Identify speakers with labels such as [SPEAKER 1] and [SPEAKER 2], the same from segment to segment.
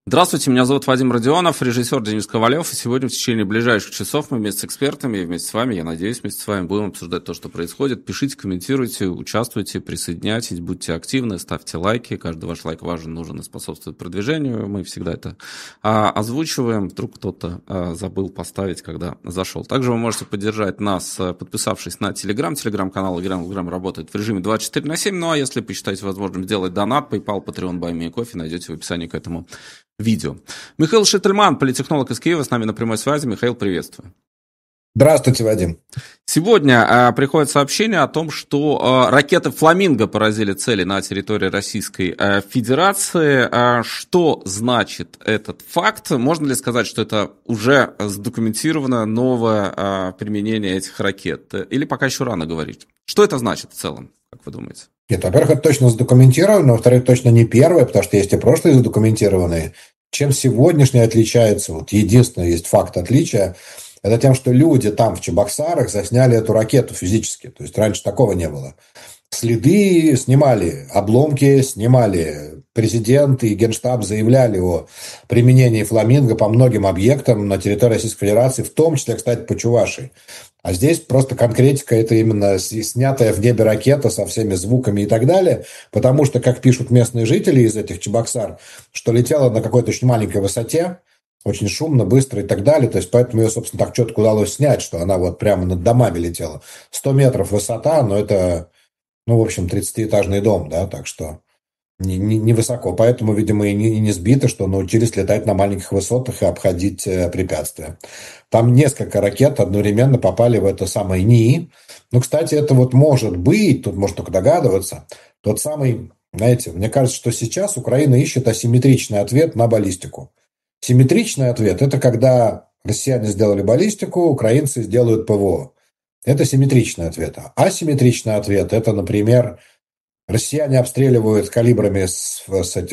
[SPEAKER 1] Здравствуйте, меня зовут Вадим Родионов, режиссер Денис Ковалев, и сегодня в течение ближайших часов мы вместе с экспертами и вместе с вами, я надеюсь, вместе с вами будем обсуждать то, что происходит. Пишите, комментируйте, участвуйте, присоединяйтесь, будьте активны, ставьте лайки. Каждый ваш лайк важен, нужен и способствует продвижению. Мы всегда это озвучиваем. Вдруг кто-то забыл поставить, когда зашел. Также вы можете поддержать нас, подписавшись на телеграм-канал. Телеграм работает в режиме 24/7. Ну а если посчитаете возможным сделать донат, PayPal, Patreon, Buy Me a Coffee, найдете в описании к этому видео. Михаил Шительман, политтехнолог из Киева, с нами на прямой связи. Михаил, приветствую.
[SPEAKER 2] Здравствуйте, Вадим.
[SPEAKER 1] Сегодня приходит сообщение о том, что ракеты «Фламинго» поразили цели на территории Российской Федерации. Что значит этот факт? Можно ли сказать, что это уже задокументировано новое применение этих ракет? Или пока еще рано говорить? Что это значит в целом, как вы думаете?
[SPEAKER 2] Нет, во-первых, это точно задокументировано, во-вторых, точно не первое, потому что есть и прошлые задокументированные. Чем сегодняшний отличается, вот единственный есть факт отличия, это тем, что люди там в Чебоксарах засняли эту ракету физически. То есть раньше такого не было. Следы снимали, обломки снимали. Президент и Генштаб заявляли о применении «Фламинго» по многим объектам на территории Российской Федерации, в том числе, кстати, по Чувашии. А здесь просто конкретика – это именно снятая в небе ракета со всеми звуками и так далее, потому что, как пишут местные жители из этих Чебоксар, что летела на какой-то очень маленькой высоте, очень шумно, быстро и так далее. То есть, поэтому ее, собственно, так четко удалось снять, что она вот прямо над домами летела. 100 метров высота, но это, в общем, 30-этажный дом, да, так что не высоко. Поэтому, видимо, и не сбито, что научились летать на маленьких высотах и обходить препятствия. Там несколько ракет одновременно попали в это самое НИИ. Кстати, это вот может быть, тут можно только догадываться, тот самый, знаете, мне кажется, что сейчас Украина ищет асимметричный ответ на баллистику. Симметричный ответ – это когда россияне сделали баллистику, украинцы сделают ПВО. Это симметричный ответ. Асимметричный ответ – это, например, россияне обстреливают калибрами с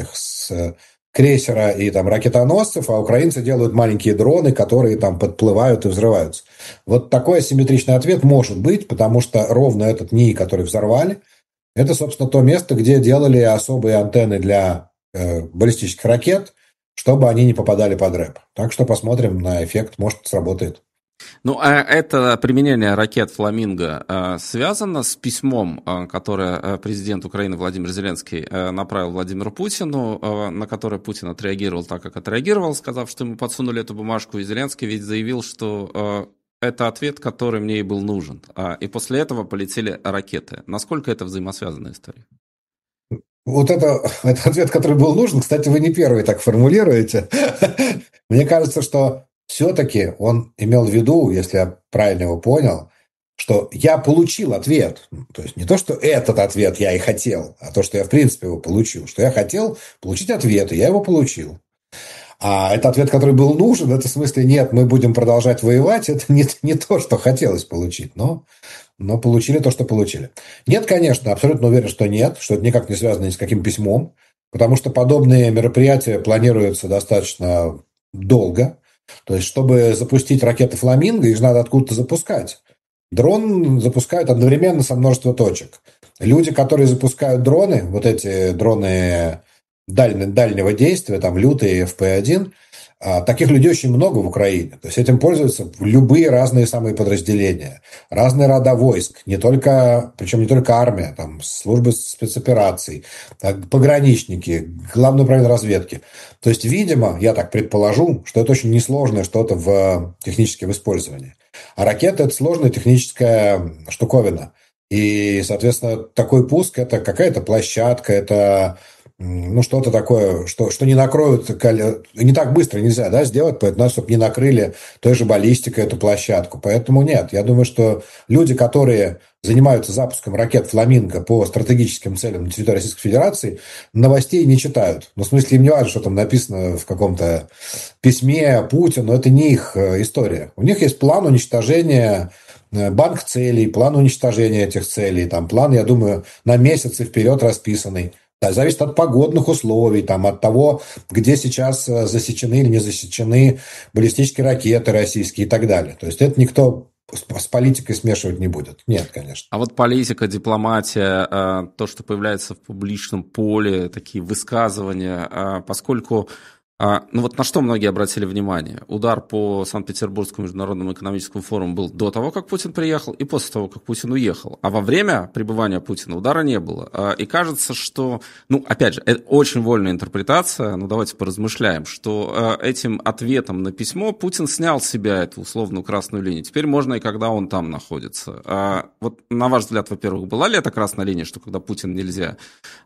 [SPEAKER 2] крейсера и там ракетоносцев, а украинцы делают маленькие дроны, которые там подплывают и взрываются. Вот такой асимметричный ответ может быть, потому что ровно этот НИИ, который взорвали, это, собственно, то место, где делали особые антенны для баллистических ракет, чтобы они не попадали под рэп. Так что посмотрим на эффект, может, сработает.
[SPEAKER 1] А это применение ракет «Фламинго» связано с письмом, которое президент Украины Владимир Зеленский направил Владимиру Путину, на которое Путин отреагировал так, как отреагировал, сказав, что ему подсунули эту бумажку, и Зеленский ведь заявил, что это ответ, который мне и был нужен. И после этого полетели ракеты. Насколько это взаимосвязанная история?
[SPEAKER 2] Вот это ответ, который был нужен. Кстати, вы не первый так формулируете. Мне кажется, что все-таки он имел в виду, если я правильно его понял, что я получил ответ. То есть не то, что этот ответ я и хотел, а то, что я в принципе его получил. Что я хотел получить ответ, и я его получил. А это ответ, который был нужен, это в смысле нет, мы будем продолжать воевать, это не то, что хотелось получить, но получили то, что получили. Нет, конечно, абсолютно уверен, что нет, что это никак не связано ни с каким письмом, потому что подобные мероприятия планируются достаточно долго. То есть, чтобы запустить ракеты «Фламинго», их же надо откуда-то запускать. Дрон запускают одновременно со множества точек. Люди, которые запускают дроны, вот эти дроны дальнего действия, там лютые FP1, таких людей очень много в Украине. То есть этим пользуются любые разные самые подразделения, разные рода войск, причем не только армия, там службы спецопераций, пограничники, Главное управление разведки. То есть, видимо, я так предположу, что это очень несложное что-то технически в использовании. А ракета – это сложная техническая штуковина. И, соответственно, такой пуск – это какая-то площадка, это что-то такое, что не накроют, не так быстро нельзя, да, сделать, поэтому, чтобы не накрыли той же баллистикой эту площадку. Поэтому нет, я думаю, что люди, которые занимаются запуском ракет «Фламинго» по стратегическим целям на территории Российской Федерации, новостей не читают. В смысле, им не важно, что там написано в каком-то письме Путину, это не их история. У них есть план уничтожения, банк целей, план уничтожения этих целей, там план, я думаю, на месяцы вперед расписанный. Да, зависит от погодных условий, от того, где сейчас засечены или не засечены баллистические ракеты российские и так далее. То есть это никто с политикой смешивать не будет. Нет, конечно.
[SPEAKER 1] А вот политика, дипломатия, то, что появляется в публичном поле, такие высказывания, поскольку Ну вот на что многие обратили внимание? Удар по Санкт-Петербургскому международному экономическому форуму был до того, как Путин приехал, и после того, как Путин уехал. А во время пребывания Путина удара не было. И кажется, что, опять же, это очень вольная интерпретация, давайте поразмышляем, что этим ответом на письмо Путин снял с себя эту условную красную линию. Теперь можно и когда он там находится. Вот на ваш взгляд, во-первых, была ли это красная линия, что когда Путин нельзя?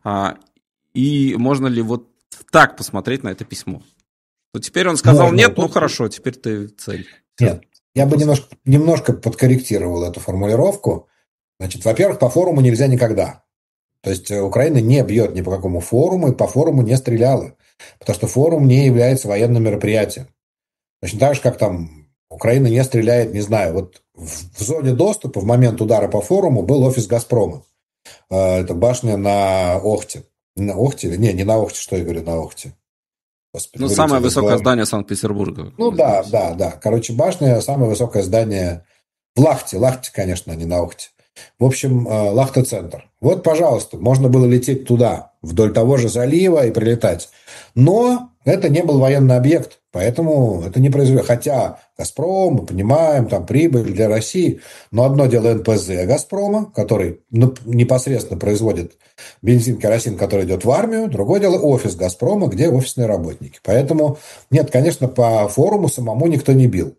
[SPEAKER 1] И можно ли вот так посмотреть на это письмо? То теперь он сказал нет, хорошо, теперь ты цель.
[SPEAKER 2] Нет, я бы немножко подкорректировал эту формулировку. Значит, во-первых, по форуму нельзя никогда. То есть Украина не бьет ни по какому форуму и по форуму не стреляла. Потому что форум не является военным мероприятием. Точно так же, как там Украина не стреляет, не знаю, вот в зоне доступа в момент удара по форуму был офис «Газпрома». Это башня на Охте. На Охте? Не на Охте, что я говорю, на Охте.
[SPEAKER 1] Господи, самое высокое здание Санкт-Петербурга.
[SPEAKER 2] Да. Короче, башня, самое высокое здание в Лахте. Лахте, конечно, а не на Охте. В общем, Лахта-центр. Вот, пожалуйста, можно было лететь туда, вдоль того же залива и прилетать. Но это не был военный объект, поэтому это не произвело. Хотя «Газпром», мы понимаем, там прибыль для России. Но одно дело НПЗ «Газпрома», который непосредственно производит бензин, керосин, который идет в армию. Другое дело офис «Газпрома», где офисные работники. Поэтому, нет, конечно, по форуму самому никто не бил.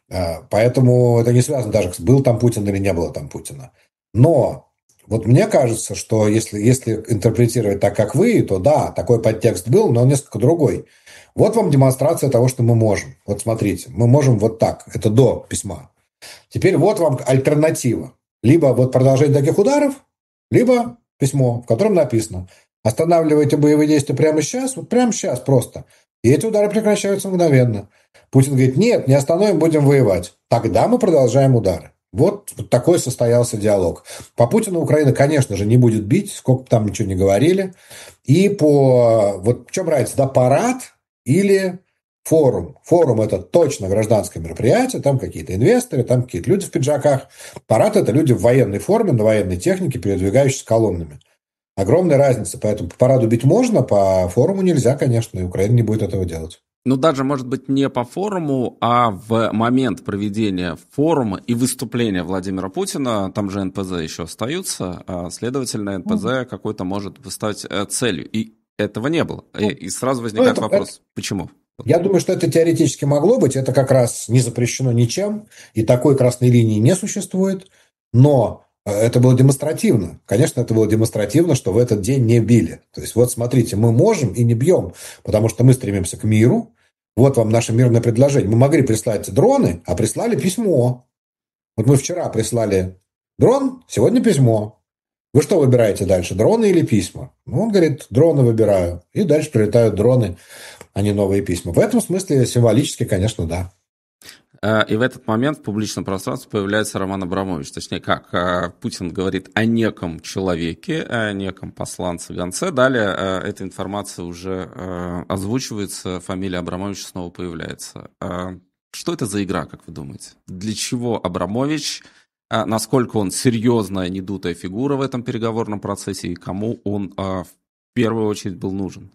[SPEAKER 2] Поэтому это не связано даже, был там Путин или не было там Путина. Но вот мне кажется, что если интерпретировать так, как вы, то да, такой подтекст был, но он несколько другой. Вот вам демонстрация того, что мы можем. Вот смотрите, мы можем вот так. Это до письма. Теперь вот вам альтернатива. Либо вот продолжение таких ударов, либо письмо, в котором написано: останавливайте боевые действия прямо сейчас, вот прямо сейчас просто. И эти удары прекращаются мгновенно. Путин говорит: нет, не остановим, будем воевать. Тогда мы продолжаем удары. Вот такой состоялся диалог. По Путину Украина, конечно же, не будет бить, сколько бы там ничего не говорили. И вот в чем разница, да, парад или форум? Форум – это точно гражданское мероприятие, там какие-то инвесторы, там какие-то люди в пиджаках. Парад – это люди в военной форме, на военной технике, передвигающиеся колоннами. Огромная разница, поэтому по параду бить можно, по форуму нельзя, конечно, и Украина не будет этого делать.
[SPEAKER 1] Даже, может быть, не по форуму, а в момент проведения форума и выступления Владимира Путина, там же НПЗ еще остаются, следовательно, НПЗ какой-то может стать целью. И этого не было. И сразу возникает вопрос, почему?
[SPEAKER 2] Я думаю, что это теоретически могло быть, это как раз не запрещено ничем, и такой красной линии не существует, но это было демонстративно. Конечно, это было демонстративно, что в этот день не били. То есть, вот смотрите, мы можем и не бьем, потому что мы стремимся к миру. Вот вам наше мирное предложение. Мы могли прислать дроны, а прислали письмо. Вот мы вчера прислали дрон, сегодня письмо. Вы что выбираете дальше, дроны или письма? Он говорит: дроны выбираю. И дальше прилетают дроны, а не новые письма. В этом смысле символически, конечно, да.
[SPEAKER 1] И в этот момент в публичном пространстве появляется Роман Абрамович. Точнее, как Путин говорит о неком человеке, о неком посланце-гонце. Далее эта информация уже озвучивается, фамилия Абрамовича снова появляется. Что это за игра, как вы думаете? Для чего Абрамович? Насколько он серьезная, недутая фигура в этом переговорном процессе? И кому он в первую очередь был нужен?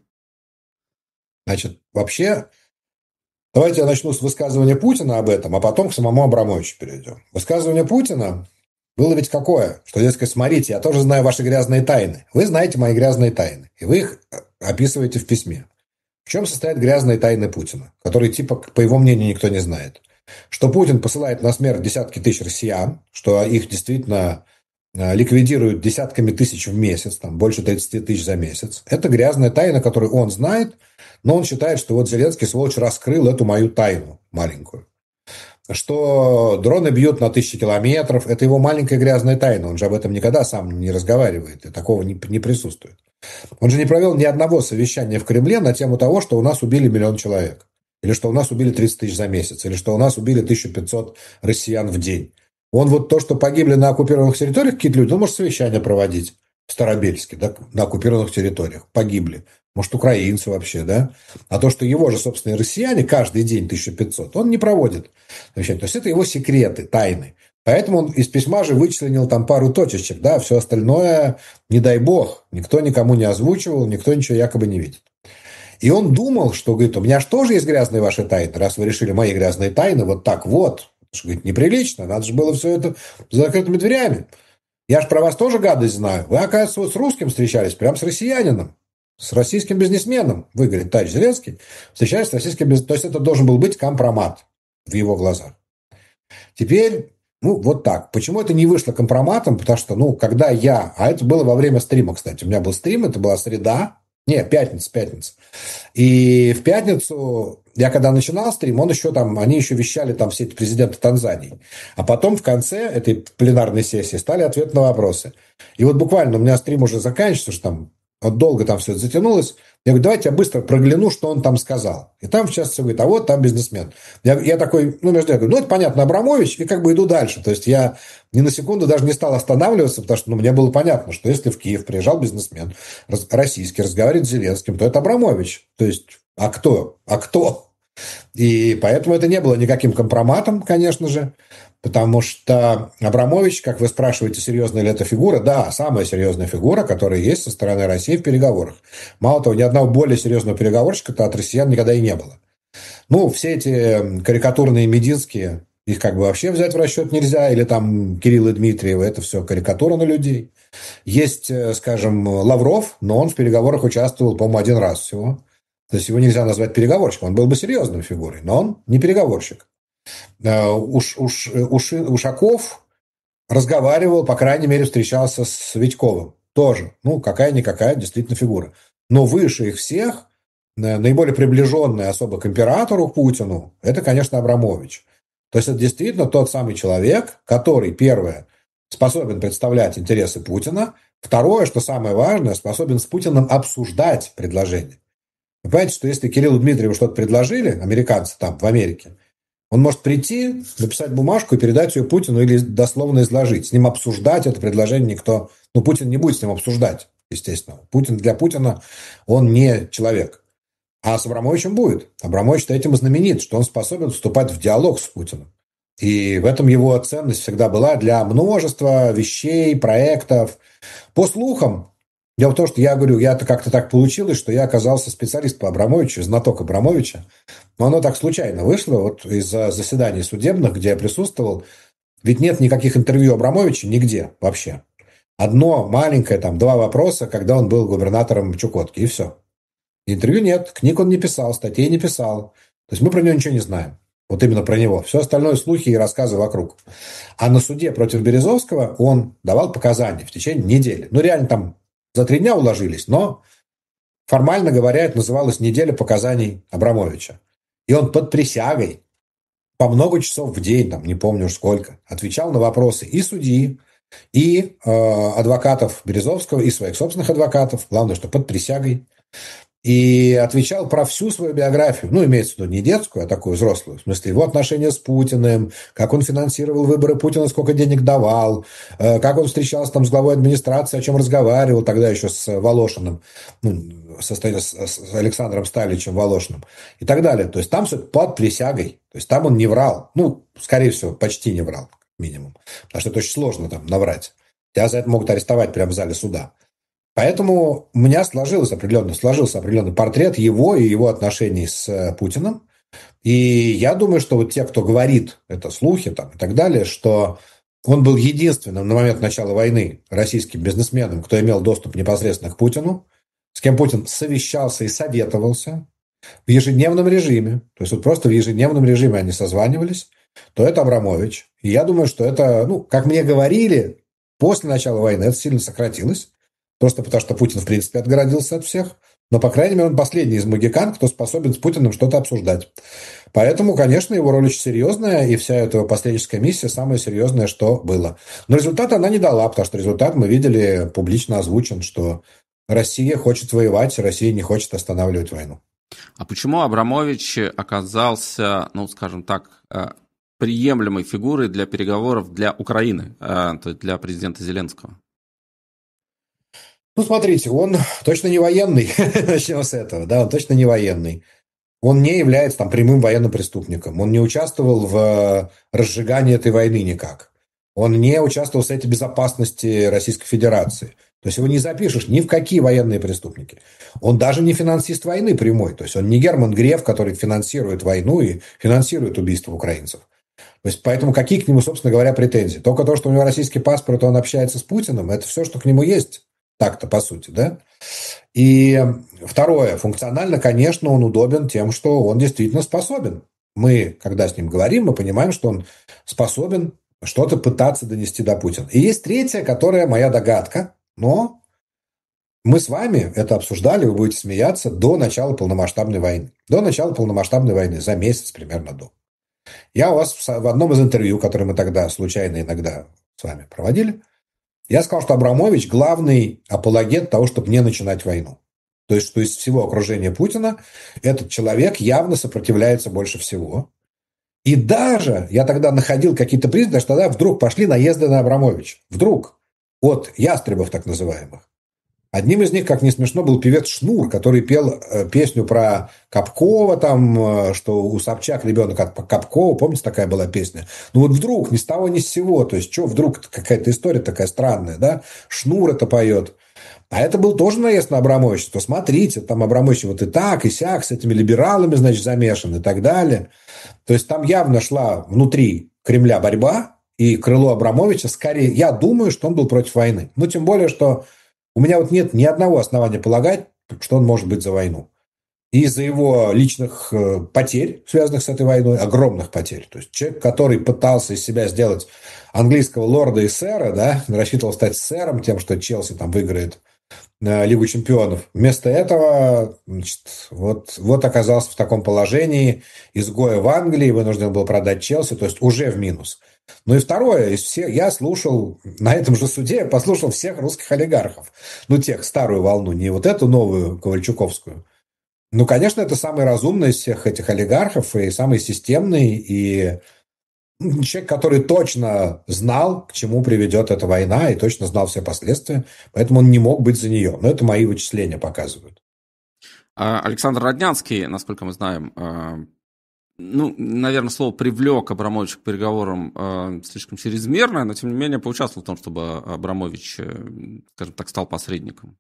[SPEAKER 2] Значит, вообще... Давайте я начну с высказывания Путина об этом, а потом к самому Абрамовичу перейдем. Высказывание Путина было ведь какое? Что, дескать, смотрите, я тоже знаю ваши грязные тайны. Вы знаете мои грязные тайны, и вы их описываете в письме. В чем состоят грязные тайны Путина, которые, типа, по его мнению, никто не знает? Что Путин посылает на смерть десятки тысяч россиян, что их действительно ликвидируют десятками тысяч в месяц, там больше 30 тысяч за месяц. Это грязная тайна, которую он знает, но он считает, что вот Зеленский, сволочь, раскрыл эту мою тайну маленькую. Что дроны бьют на 1000 километров, это его маленькая грязная тайна. Он же об этом никогда сам не разговаривает, и такого не присутствует. Он же не провел ни одного совещания в Кремле на тему того, что у нас убили 1 миллион человек, или что у нас убили 30 тысяч за месяц, или что у нас убили 1500 россиян в день. Он вот то, что погибли на оккупированных территориях какие-то люди, он может совещания проводить в Старобельске, да, на оккупированных территориях. Погибли. Может, украинцы вообще, да? А то, что его же собственные россияне каждый день 1500, он не проводит совещания. То есть, это его секреты, тайны. Поэтому он из письма же вычленил там пару точечек, да, все остальное, не дай бог, никто никому не озвучивал, никто ничего якобы не видит. И он думал, что, говорит, у меня же тоже есть грязные ваши тайны, раз вы решили мои грязные тайны вот так вот. Что, говорит, неприлично, надо же было все это за закрытыми дверями. Я же про вас тоже гадость знаю. Вы, оказывается, вот с русским встречались, прям с россиянином, с российским бизнесменом. Вы, говорит, товарищ Зеленский, встречались с российским бизнесменом. То есть это должен был быть компромат в его глазах. Теперь, вот так. Почему это не вышло компроматом? Потому что, когда а это было во время стрима, кстати. У меня был стрим, это была среда. Не, пятница. И в пятницу, я когда начинал стрим, они еще вещали там все эти президенты Танзании. А потом в конце этой пленарной сессии стали ответы на вопросы. И вот буквально у меня стрим уже заканчивается, что там вот долго там все это затянулось. Я говорю, давайте я быстро прогляну, что он там сказал. И там в частности говорит, а вот там бизнесмен. Я такой, между делом, это понятно, Абрамович, и как бы иду дальше. То есть я ни на секунду даже не стал останавливаться, потому что мне было понятно, что если в Киев приезжал бизнесмен российский, разговаривает с Зеленским, то это Абрамович. То есть, а кто? И поэтому это не было никаким компроматом, конечно же, потому что Абрамович, как вы спрашиваете, серьезная ли это фигура, да, самая серьезная фигура, которая есть со стороны России в переговорах. Мало того, ни одного более серьезного переговорщика-то от россиян никогда и не было. Все эти карикатурные Мединские, их как бы вообще взять в расчет нельзя, или там Кирилл и Дмитриев, это все карикатура на людей. Есть, скажем, Лавров, но он в переговорах участвовал, по-моему, один раз всего. То есть его нельзя назвать переговорщиком, он был бы серьезной фигурой, но он не переговорщик. Ушаков разговаривал, по крайней мере, встречался с Витьковым. Тоже, какая-никакая действительно фигура. Но выше их всех, наиболее приближенный особо к императору Путину, это, конечно, Абрамович. То есть это действительно тот самый человек, который, первое, способен представлять интересы Путина, второе, что самое важное, способен с Путиным обсуждать предложения. Вы понимаете, что если Кириллу Дмитриеву что-то предложили, американцы там, в Америке, он может прийти, написать бумажку и передать ее Путину или дословно изложить. С ним обсуждать это предложение никто... Путин не будет с ним обсуждать, естественно. Для Путина он не человек. А с Абрамовичем будет. Абрамович-то этим и знаменит, что он способен вступать в диалог с Путиным. И в этом его ценность всегда была для множества вещей, проектов. По слухам, дело в том, что я говорю, я-то как-то так получилось, что я оказался специалист по Абрамовичу, знаток Абрамовича. Но оно так случайно вышло, вот из-за заседаний судебных, где я присутствовал. Ведь нет никаких интервью Абрамовича нигде вообще. Одно маленькое, 2 вопроса, когда он был губернатором Чукотки, и все. Интервью нет, книг он не писал, статей не писал. То есть мы про него ничего не знаем. Вот именно про него. Все остальное слухи и рассказы вокруг. А на суде против Березовского он давал показания в течение недели. Реально там за 3 дня уложились, но формально говоря, это называлось неделя показаний Абрамовича. И он под присягой по много часов в день, не помню уж сколько, отвечал на вопросы и судьи, и адвокатов Березовского, и своих собственных адвокатов. Главное, что под присягой. И отвечал про всю свою биографию. Имеется в виду не детскую, а такую взрослую. В смысле, его отношения с Путиным, как он финансировал выборы Путина, сколько денег давал, как он встречался с главой администрации, о чем разговаривал тогда еще с Волошиным, с Александром Сталичем Волошиным и так далее. То есть там все под присягой. То есть там он не врал. Скорее всего, почти не врал, как минимум. Потому что это очень сложно наврать. Тебя за это могут арестовать прямо в зале суда. Поэтому у меня сложился определенный портрет его и его отношений с Путиным. И я думаю, что вот те, кто говорит, это слухи и так далее, что он был единственным на момент начала войны российским бизнесменом, кто имел доступ непосредственно к Путину, с кем Путин совещался и советовался в ежедневном режиме. То есть просто в ежедневном режиме они созванивались, то это Абрамович. И я думаю, что это, как мне говорили, после начала войны это сильно сократилось. Просто потому, что Путин, в принципе, отгородился от всех. Но, по крайней мере, он последний из могикан, кто способен с Путиным что-то обсуждать. Поэтому, конечно, его роль очень серьезная, и вся эта посредническая миссия самая серьезная, что было. Но результата она не дала, потому что результат мы видели публично озвучен, что Россия хочет воевать, Россия не хочет останавливать войну.
[SPEAKER 1] А почему Абрамович оказался, скажем так, приемлемой фигурой для переговоров для Украины, то есть для президента Зеленского?
[SPEAKER 2] Смотрите, он точно не военный, начнем с этого, он точно не военный. Он не является прямым военным преступником, он не участвовал в разжигании этой войны никак. Он не участвовал в Совете Безопасности Российской Федерации. То есть его не запишешь ни в какие военные преступники. Он даже не финансист войны прямой. То есть он не Герман Греф, который финансирует войну и финансирует убийство украинцев. То есть поэтому какие к нему, собственно говоря, претензии? Только то, что у него российский паспорт, он общается с Путиным, это все, что к нему есть. Так-то, по сути, да? И второе. Функционально, конечно, он удобен тем, что он действительно способен. Мы, когда с ним говорим, мы понимаем, что он способен что-то пытаться донести до Путина. И есть третье, которая моя догадка, но мы с вами это обсуждали, вы будете смеяться, до начала полномасштабной войны. До начала полномасштабной войны, за месяц примерно до. Я у вас в одном из интервью, которое мы тогда случайно иногда с вами проводили, я сказал, что Абрамович главный апологет того, чтобы не начинать войну. То есть, что из всего окружения Путина этот человек явно сопротивляется больше всего. И даже я тогда находил какие-то признаки, что тогда вдруг пошли наезды на Абрамовича. Вдруг. От ястребов так называемых. Одним из них, как ни смешно, был певец Шнур, который пел песню про Капкова, там, что у Собчак ребенок от Капкова, помните, такая была песня? Ну вот вдруг, ни с того, ни с сего, то есть, что вдруг какая-то история такая странная, да? Шнур это поет. А это был тоже наезд на Абрамовича, то смотрите, там Абрамович вот и так, и сяк, с этими либералами, значит, замешан и так далее. То есть, там явно шла внутри Кремля борьба, и крыло Абрамовича скорее, я думаю, что он был против войны. Ну, тем более, что у меня вот нет ни одного основания полагать, что он может быть за войну. Из-за его личных потерь, связанных с этой войной, огромных потерь. То есть человек, который пытался из себя сделать английского лорда и сэра, да, рассчитывал стать сэром тем, что Челси там выиграет Лигу чемпионов. Вместо этого, значит, вот оказался в таком положении, изгоя в Англии, вынужден был продать Челси, то есть уже в минус. Ну и второе, я слушал, на этом же суде я послушал всех русских олигархов. Ну, тех, старую волну, не вот эту новую ковальчуковскую. Ну, конечно, это самый разумный из всех этих олигархов и самый системный, и человек, который точно знал, к чему приведет эта война, и точно знал все последствия, поэтому он не мог быть за нее. Но это мои вычисления показывают.
[SPEAKER 1] Александр Роднянский, насколько мы знаем, ну, наверное, слово «привлек» Абрамовича к переговорам слишком чрезмерно, но, тем не менее, поучаствовал в том, чтобы Абрамович, скажем так, стал посредником.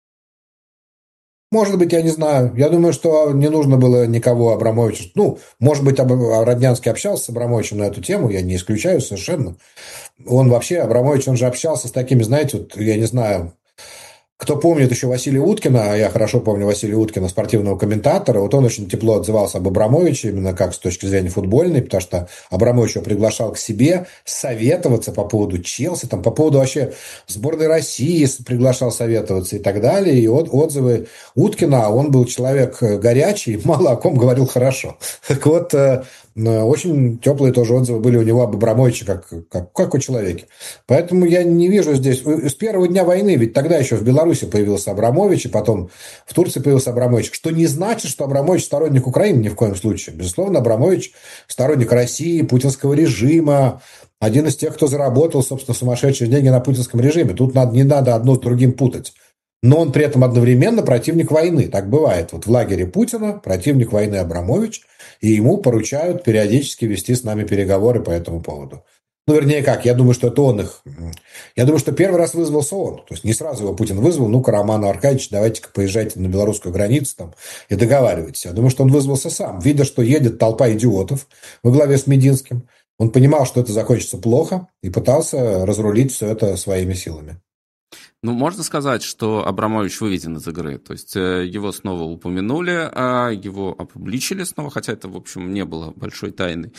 [SPEAKER 2] Может быть, я не знаю. Я думаю, что не нужно было никого Абрамовича. Ну, может быть, Роднянский общался с Абрамовичем на эту тему, я не исключаю совершенно. Он вообще, Абрамович, он же общался с такими, знаете, вот, я не знаю, кто помнит еще Василия Уткина, а я хорошо помню Василия Уткина, спортивного комментатора, вот он очень тепло отзывался об Абрамовиче, именно как с точки зрения футбольной, потому что Абрамович его приглашал к себе советоваться по поводу Челси, там, по поводу вообще сборной России приглашал советоваться и так далее. И отзывы Уткина, он был человек горячий, мало о ком говорил хорошо. Так вот, очень теплые тоже отзывы были у него об Абрамовиче, как о человеке. Поэтому я не вижу здесь... С первого дня войны, ведь тогда еще в Беларуси появился Абрамович, и потом в Турции появился Абрамович, что не значит, что Абрамович сторонник Украины ни в коем случае. Безусловно, Абрамович сторонник России, путинского режима, один из тех, кто заработал, собственно, сумасшедшие деньги на путинском режиме. Тут не надо одно с другим путать. Но он при этом одновременно противник войны. Так бывает. Вот в лагере Путина противник войны Абрамович, и ему поручают периодически вести с нами переговоры по этому поводу. Ну, вернее, как, я думаю, что это он их... Я думаю, что первый раз вызвался он. То есть не сразу его Путин вызвал. Ну-ка, Роман Аркадьевич, давайте-ка поезжайте на белорусскую границу там и договаривайтесь. Я думаю, что он вызвался сам. Видя, что едет толпа идиотов во главе с Мединским, он понимал, что это закончится плохо, и пытался разрулить все это своими силами.
[SPEAKER 1] Ну, можно сказать, что Абрамович выведен из игры, то есть его снова упомянули, его опубличили снова, хотя это, в общем, не было большой тайной.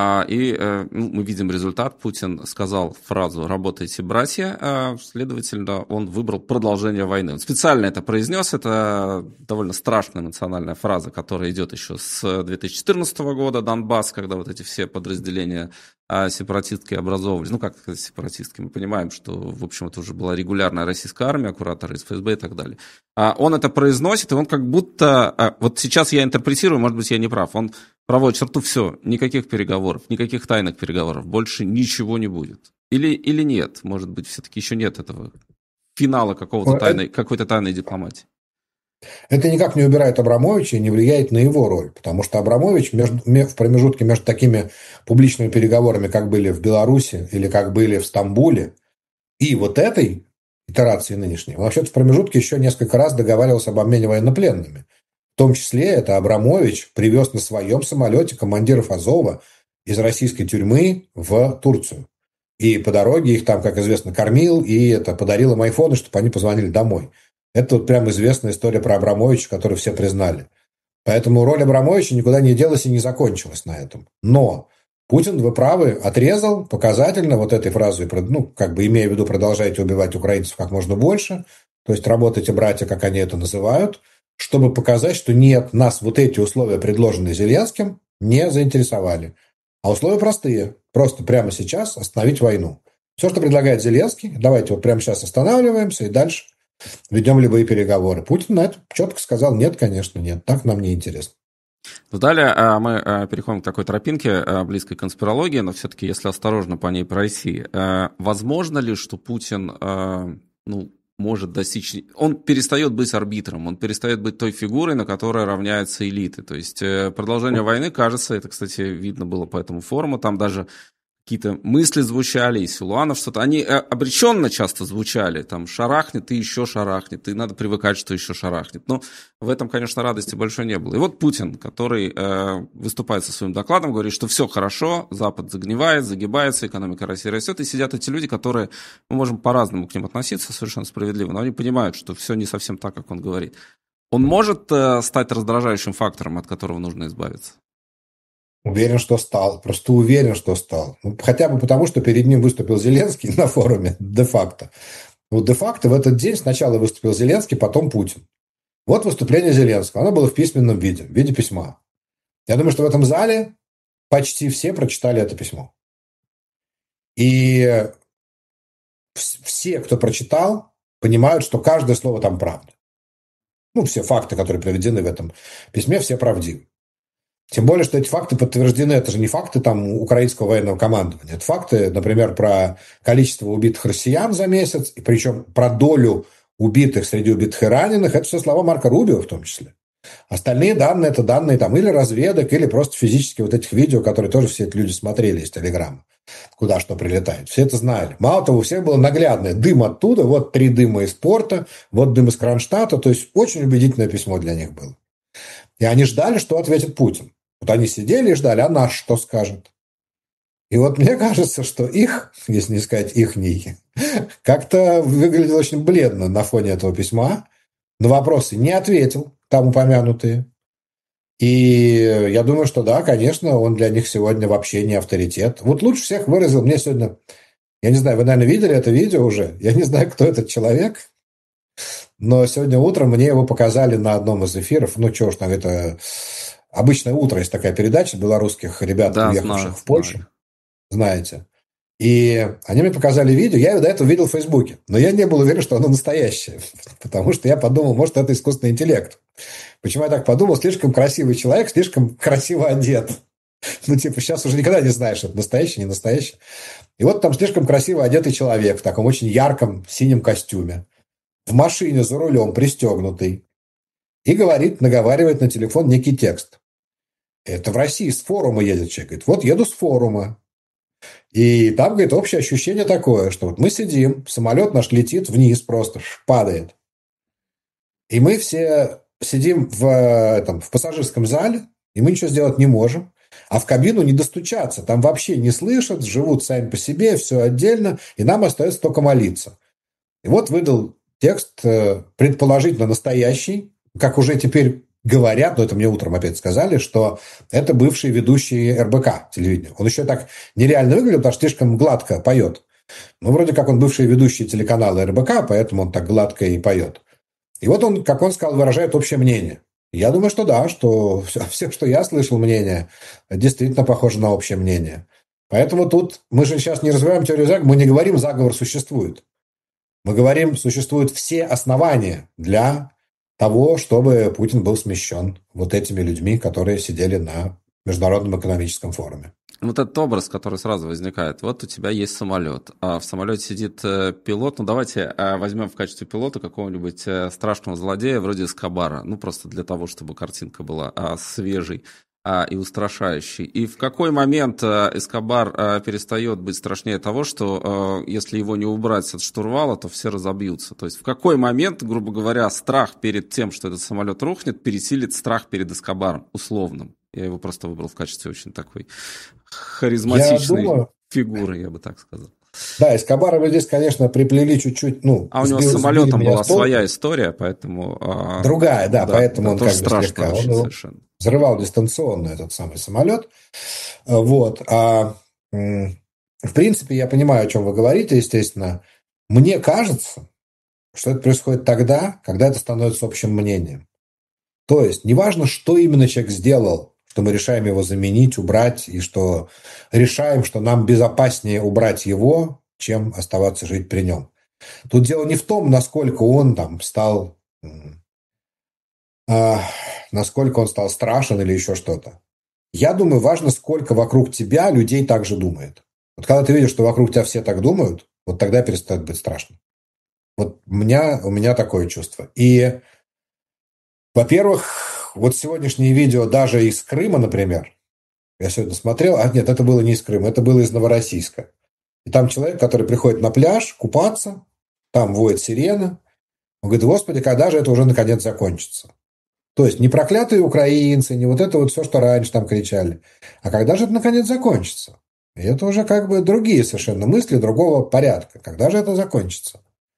[SPEAKER 1] И мы видим результат. Путин сказал фразу «работайте, братья», следовательно, он выбрал продолжение войны. Он специально это произнес, это довольно страшная национальная фраза, которая идет еще с 2014 года, Донбасс, когда вот эти все подразделения сепаратистские образовывались. Ну, как сепаратистские? Мы понимаем, что, в общем, это уже была регулярная российская армия, кураторы из ФСБ и так далее. Он это произносит, и он как будто... Вот сейчас я интерпретирую, может быть, я не прав. Он проводит черту, все, никаких переговоров, никаких тайных переговоров, больше ничего не будет. Или нет? Может быть, все-таки еще нет этого финала какой-то тайной дипломатии.
[SPEAKER 2] Это никак не убирает Абрамовича и не влияет на его роль, потому что Абрамович в промежутке между такими публичными переговорами, как были в Беларуси или как были в Стамбуле, и вот этой итерации нынешней, он вообще-то в промежутке еще несколько раз договаривался об обмене военнопленными. В том числе это Абрамович привез на своем самолете командиров Азова из российской тюрьмы в Турцию. И по дороге их там, как известно, кормил и подарил им айфоны, чтобы они позвонили домой. Это вот прям известная история про Абрамовича, которую все признали. Поэтому роль Абрамовича никуда не делась и не закончилась на этом. Но Путин, вы правы, отрезал показательно вот этой фразой, как бы имея в виду, продолжайте убивать украинцев как можно больше, то есть работайте, братья, как они это называют, чтобы показать, что нет, нас вот эти условия, предложенные Зеленским, не заинтересовали. А условия простые. Просто прямо сейчас остановить войну. Все, что предлагает Зеленский, давайте вот прямо сейчас останавливаемся и дальше ведем любые переговоры. Путин на это четко сказал, нет, конечно, нет, так нам не интересно.
[SPEAKER 1] Далее мы переходим к такой тропинке, близкой к конспирологии, но все-таки, если осторожно по ней пройти, возможно ли, что Путин может достичь... Он перестает быть арбитром, он перестает быть той фигурой, на которой равняются элиты. То есть продолжение войны, кажется, это, кстати, видно было по этому форуму, там даже какие-то мысли звучали, и Силуанов что-то. Они обреченно часто звучали. Там шарахнет и еще шарахнет. И надо привыкать, что еще шарахнет. Но в этом, конечно, радости большой не было. И вот Путин, который выступает со своим докладом, говорит, что все хорошо, Запад загнивает, загибается, экономика России растет. И сидят эти люди, которые, мы можем по-разному к ним относиться, совершенно справедливо, но они понимают, что все не совсем так, как он говорит. Он может стать раздражающим фактором, от которого нужно избавиться?
[SPEAKER 2] Уверен, что стал. Просто уверен, что стал. Хотя бы потому, что перед ним выступил Зеленский на форуме де-факто. Вот де-факто в этот день сначала выступил Зеленский, потом Путин. Вот выступление Зеленского. Оно было в письменном виде, в виде письма. Я думаю, что в этом зале почти все прочитали это письмо. И все, кто прочитал, понимают, что каждое слово там правда. Все факты, которые приведены в этом письме, все правдивы. Тем более, что эти факты подтверждены. Это же не факты там украинского военного командования. Это факты, например, про количество убитых россиян за месяц, и причем про долю убитых среди убитых и раненых. Это все слова Марко Рубио в том числе. Остальные данные – это данные там или разведок, или просто физически вот этих видео, которые тоже все эти люди смотрели из Телеграма, куда что прилетает. Все это знали. Мало того, у всех было наглядное. Дым оттуда, вот 3 дыма из порта, вот дым из Кронштадта. То есть очень убедительное письмо для них было. И они ждали, что ответит Путин. Вот они сидели и ждали, а наш что скажет? И вот мне кажется, что их, если не сказать ихний, как-то выглядел очень бледно на фоне этого письма. На вопросы не ответил, там упомянутые. И я думаю, что да, конечно, он для них сегодня вообще не авторитет. Вот лучше всех выразил мне сегодня, я не знаю, вы, наверное, видели это видео уже, я не знаю, кто этот человек, но сегодня утром мне его показали на одном из эфиров, что уж там, это... «Обычное утро» есть такая передача белорусских ребят, да, уехавших в Польшу. Знаете. И они мне показали видео. Я его до этого видел в Фейсбуке. Но я не был уверен, что оно настоящее. Потому что я подумал, может, это искусственный интеллект. Почему я так подумал? Слишком красивый человек, слишком красиво одет. Сейчас уже никогда не знаешь, это настоящий, не настоящий. И вот там слишком красиво одетый человек в таком очень ярком синем костюме. В машине за рулем пристегнутый. И наговаривает на телефон некий текст. Это в России с форума едет человек. Говорит, вот еду с форума. И там, говорит, общее ощущение такое, что вот мы сидим, самолет наш летит вниз просто, падает. И мы все сидим в пассажирском зале, и мы ничего сделать не можем. А в кабину не достучаться. Там вообще не слышат, живут сами по себе, все отдельно. И нам остается только молиться. И вот выдал текст, предположительно настоящий, как уже теперь говорят, но это мне утром опять сказали, что это бывший ведущий РБК телевидения. Он еще так нереально выглядит, потому что слишком гладко поет. Вроде как он бывший ведущий телеканала РБК, поэтому он так гладко и поет. И вот он, как он сказал, выражает общее мнение. Я думаю, что да, что все, что я слышал мнение, действительно похоже на общее мнение. Поэтому тут мы же сейчас не развиваем теорию заговора, мы не говорим, заговор существует. Мы говорим, существуют все основания для того, чтобы Путин был смещен вот этими людьми, которые сидели на Международном экономическом форуме.
[SPEAKER 1] Вот этот образ, который сразу возникает. Вот у тебя есть самолет, а в самолете сидит пилот. Давайте возьмем в качестве пилота какого-нибудь страшного злодея вроде Эскобара. Просто для того, чтобы картинка была свежей. и устрашающий. И в какой момент Эскобар перестает быть страшнее того, что если его не убрать от штурвала, то все разобьются? То есть в какой момент, грубо говоря, страх перед тем, что этот самолет рухнет, пересилит страх перед Эскобаром условным? Я его просто выбрал в качестве очень такой харизматичной фигуры, я бы так сказал.
[SPEAKER 2] Да, Эскобара вы здесь, конечно, приплели чуть-чуть, ну,
[SPEAKER 1] у него с самолетом была своя история, поэтому...
[SPEAKER 2] Другая, да, поэтому он как бы слегка...
[SPEAKER 1] Он его
[SPEAKER 2] взрывал дистанционно этот самый самолет. Вот. В принципе, я понимаю, о чем вы говорите, естественно. Мне кажется, что это происходит тогда, когда это становится общим мнением. То есть, неважно, что именно человек сделал, что мы решаем его заменить, убрать, и что решаем, что нам безопаснее убрать его, чем оставаться жить при нем. Тут дело не в том, насколько он там стал, насколько он стал страшен или еще что-то. Я думаю, важно, сколько вокруг тебя людей так же думает. Вот когда ты видишь, что вокруг тебя все так думают, вот тогда перестает быть страшно. Вот у меня такое чувство. И, во-первых, вот сегодняшнее видео даже из Крыма, например, я сегодня смотрел, нет, это было не из Крыма, это было из Новороссийска. И там человек, который приходит на пляж купаться, там воет сирена, он говорит: Господи, когда же это уже наконец закончится? То есть не проклятые украинцы, не вот это вот все, что раньше там кричали, а когда же это наконец закончится? И это уже как бы другие совершенно мысли, другого порядка. Когда же это закончится?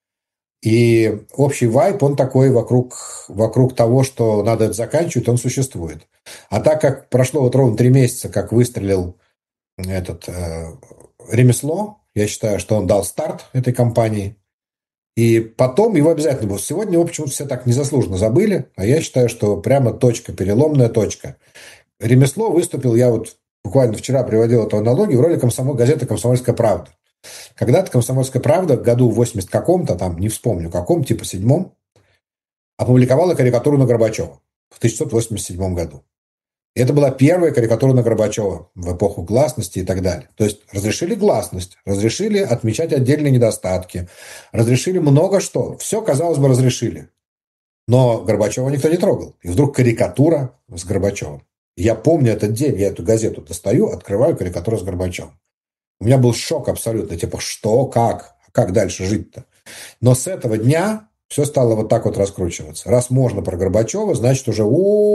[SPEAKER 2] И общий вайб, он такой вокруг того, что надо это заканчивать, он существует. А так как прошло вот ровно 3 месяца, как выстрелил этот Ремесло, я считаю, что он дал старт этой кампании. И потом его обязательно будет. Сегодня его почему-то все так незаслуженно забыли, а я считаю, что прямо точка, переломная точка. Ремесло выступил, я вот буквально вчера приводил эту аналогию, в роли газеты «Комсомольская правда». Когда-то «Комсомольская правда» в году в 80 каком-то, там не вспомню каком, типа 7-м, опубликовала карикатуру на Горбачева в 1987 году. И это была первая карикатура на Горбачева в эпоху гласности и так далее. То есть разрешили гласность, разрешили отмечать отдельные недостатки, разрешили много что. Все, казалось бы, разрешили. Но Горбачева никто не трогал. И вдруг карикатура с Горбачевым. Я помню этот день, я эту газету достаю, открываю карикатуру с Горбачевым. У меня был шок абсолютно, типа, что, как дальше жить-то? Но с этого дня все стало вот так вот раскручиваться. Раз можно про Горбачева, значит уже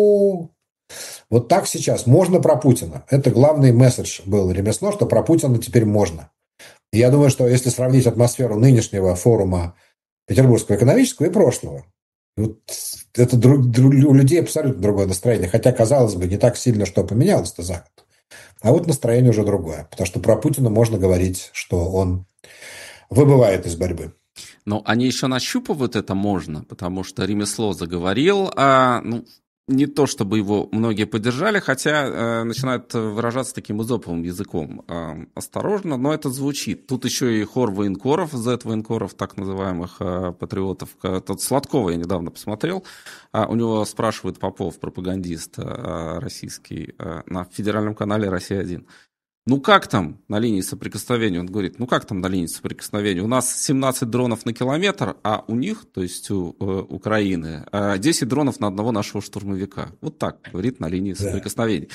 [SPEAKER 2] вот так сейчас можно про Путина. Это главный месседж был Ремесло, что про Путина теперь можно. И я думаю, что если сравнить атмосферу нынешнего форума Петербургского экономического и прошлого, вот это у людей абсолютно другое настроение. Хотя, казалось бы, не так сильно, что поменялось-то за год. А вот настроение уже другое. Потому что про Путина можно говорить, что он выбывает из борьбы.
[SPEAKER 1] Но они еще нащупывают это можно, потому что Ремесло заговорил, не то чтобы его многие поддержали, хотя начинают выражаться таким эзоповым языком. Осторожно, но это звучит. Тут еще и хор военкоров, Z-военкоров, так называемых патриотов. Тот Сладкова я недавно посмотрел. У него спрашивает Попов, пропагандист российский, на федеральном канале «Россия-1». Ну как там на линии соприкосновения? Он говорит, как там на линии соприкосновения? У нас 17 дронов на километр, а у них, то есть у Украины, 10 дронов на одного нашего штурмовика. Вот так говорит на линии соприкосновения.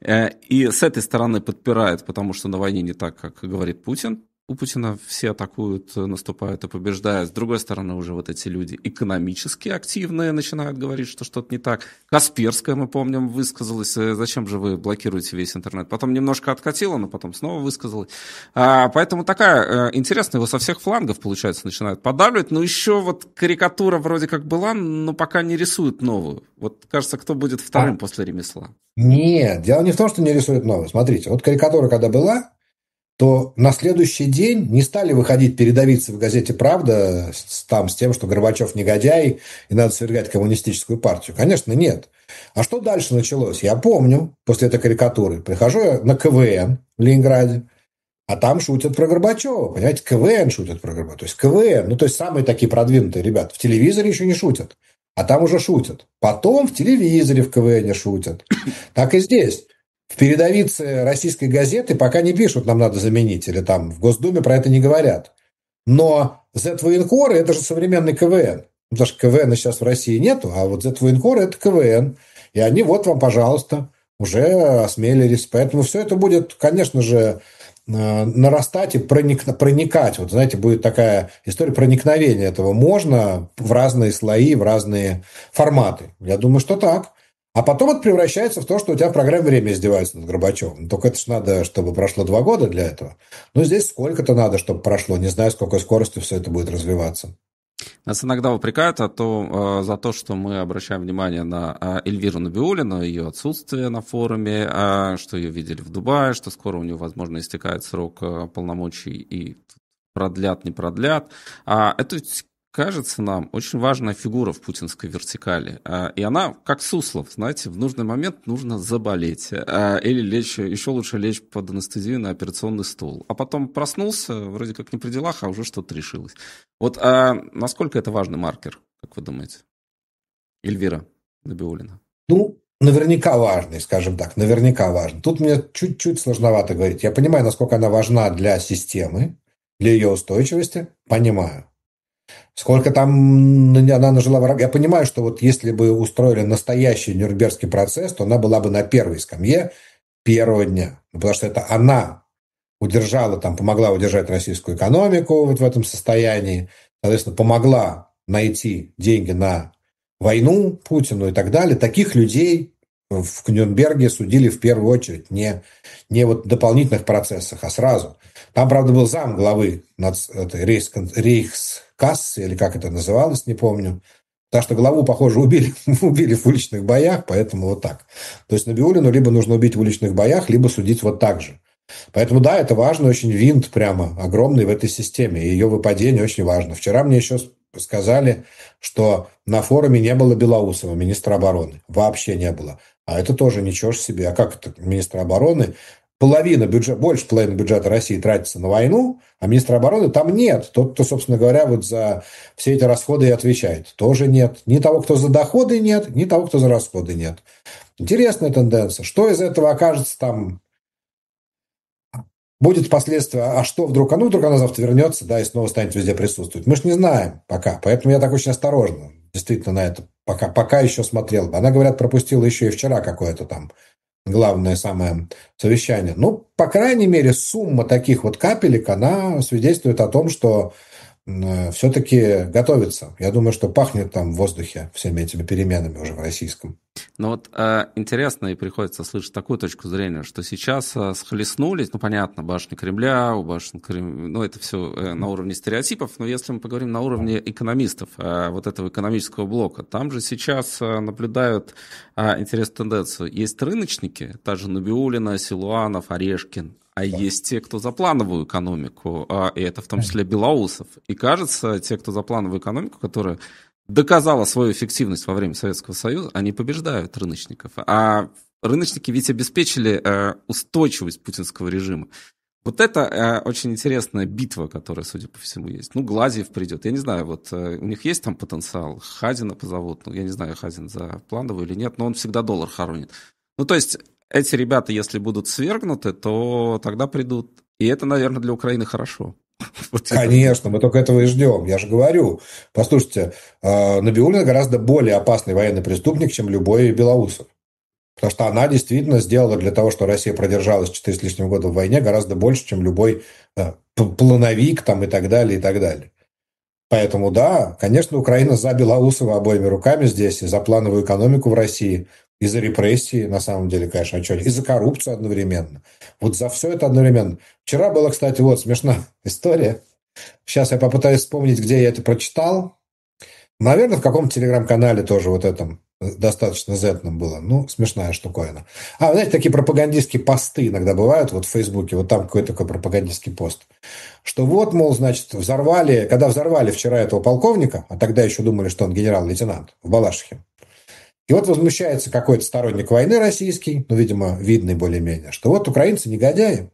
[SPEAKER 1] И с этой стороны подпирает, потому что на войне не так, как говорит Путин. У Путина все атакуют, наступают и побеждают. С другой стороны, уже вот эти люди экономически активные начинают говорить, что что-то не так. Касперская, мы помним, высказалась, зачем же вы блокируете весь интернет. Потом немножко откатила, но потом снова высказалась. Поэтому такая интересная, его со всех флангов, получается, начинают подавливать. Но еще вот карикатура вроде как была, но пока не рисуют новую. Вот, кажется, кто будет вторым после Ремесла?
[SPEAKER 2] Нет, дело не в том, что не рисуют новую. Смотрите, вот карикатура, когда была, то на следующий день не стали выходить передовицы в газете «Правда» с тем, что Горбачев негодяй и надо свергать коммунистическую партию. Конечно, нет. А что дальше началось? Я помню, после этой карикатуры, прихожу я на КВН в Ленинграде, а там шутят про Горбачева. Понимаете, КВН шутят про Горбачева. То есть КВН, то есть самые такие продвинутые ребята. В телевизоре еще не шутят, а там уже шутят. Потом в телевизоре в КВН шутят. Так и здесь. В передовице российской газеты пока не пишут, нам надо заменить, или там в Госдуме про это не говорят. Но Z-военкоры – это же современный КВН. Потому что КВН сейчас в России нету, а вот Z-военкоры – это КВН. И они вот вам, пожалуйста, уже осмелились. Поэтому все это будет, конечно же, нарастать и проникать. Вот, знаете, будет такая история проникновения этого. Можно в разные слои, в разные форматы. Я думаю, что так. А потом это превращается в то, что у тебя в программе время издеваются над Горбачевым. Только это же надо, чтобы прошло 2 года для этого. Но здесь сколько-то надо, чтобы прошло. Не знаю, с какой скоростью все это будет развиваться.
[SPEAKER 1] Нас иногда упрекают за то, что мы обращаем внимание на Эльвиру Набиуллину, ее отсутствие на форуме, что ее видели в Дубае, что скоро у нее, возможно, истекает срок полномочий и продлят, не продлят. Это, кажется нам, очень важная фигура в путинской вертикали. И она, как Суслов, знаете, в нужный момент нужно заболеть. Или лечь, еще лучше лечь под анестезию на операционный стол. А потом проснулся, вроде как не при делах, а уже что-то решилось. Вот насколько это важный маркер, как вы думаете, Эльвира Набиуллина?
[SPEAKER 2] Ну, наверняка важный, скажем так, наверняка важный. Тут мне чуть-чуть сложновато говорить. Я понимаю, насколько она важна для системы, для ее устойчивости. Понимаю. Сколько там она нажила врага. Я понимаю, что вот если бы устроили настоящий Нюрнбергский процесс, то она была бы на первой скамье первого дня. Потому что это она удержала, там, помогла удержать российскую экономику вот в этом состоянии, соответственно, помогла найти деньги на войну Путину и так далее. Таких людей в Нюрнберге судили в первую очередь, не вот в дополнительных процессах, а сразу. Там, правда, был зам главы Рейхскассы, или как это называлось, не помню. Так что главу, похоже, убили в уличных боях, поэтому вот так. То есть Набиуллину либо нужно убить в уличных боях, либо судить вот так же. Поэтому, да, это важно, очень винт прямо огромный в этой системе. И ее выпадение очень важно. Вчера мне еще сказали, что на форуме не было Белоусова, министра обороны. Вообще не было. А это тоже ничего ж себе. А как это министр обороны? Больше половины бюджета России тратится на войну, а министра обороны там нет. Тот, кто, собственно говоря, вот за все эти расходы и отвечает. Тоже нет. Ни того, кто за доходы нет, ни того, кто за расходы нет. Интересная тенденция. Что из этого окажется там? Будет последствия, а что вдруг? Вдруг она завтра вернется, да, и снова станет везде присутствовать. Мы же не знаем пока, поэтому я так очень осторожно действительно на это пока еще смотрел бы. Она, говорят, пропустила еще и вчера какое-то там главное самое совещание. Ну, по крайней мере, сумма таких вот капелек, она свидетельствует о том, что все-таки готовится. Я думаю, что пахнет там в воздухе всеми этими переменами уже в российском.
[SPEAKER 1] Ну вот интересно, и приходится слышать такую точку зрения, что сейчас схлестнулись, ну понятно, башня Кремля, ну это все на уровне стереотипов, но если мы поговорим на уровне экономистов, вот этого экономического блока, там же сейчас наблюдают интересную тенденцию. Есть рыночники, та же Набиуллина, Силуанов, Орешкин, а есть те, кто за плановую экономику, и это в том числе Белоусов. И кажется, те, кто за плановую экономику, которая доказала свою эффективность во время Советского Союза, они побеждают рыночников. А рыночники ведь обеспечили устойчивость путинского режима. Вот это очень интересная битва, которая, судя по всему, есть. Ну, Глазьев придет. Я не знаю, вот у них есть там потенциал. Хазина позовут. Ну, я не знаю, Хазин за плановую или нет, но он всегда доллар хоронит. Ну, то есть эти ребята, если будут свергнуты, то тогда придут. И это, наверное, для Украины хорошо.
[SPEAKER 2] Конечно, мы только этого и ждем. Я же говорю. Послушайте, Набиуллина гораздо более опасный военный преступник, чем любой Белоусов. Потому что она действительно сделала для того, что Россия продержалась 4 с лишним года в войне, гораздо больше, чем любой плановик там, и так далее, и так далее. Поэтому, да, конечно, Украина за Белоусова обоими руками здесь, и за плановую экономику в России, и за репрессии, на самом деле, конечно, и за коррупцию одновременно. Вот за все это одновременно. Вчера была, кстати, вот смешная история. Сейчас я попытаюсь вспомнить, где я это прочитал. Наверное, в каком-то телеграм-канале тоже вот этом достаточно зетном было. Ну, смешная штуковина. Вы знаете, такие пропагандистские посты иногда бывают вот в Фейсбуке. Вот там какой-то такой пропагандистский пост. Что вот, мол, значит, когда взорвали вчера этого полковника, а тогда еще думали, что он генерал-лейтенант в Балашихе. И вот возмущается какой-то сторонник войны российский, ну, видимо, видный более-менее, что вот украинцы негодяи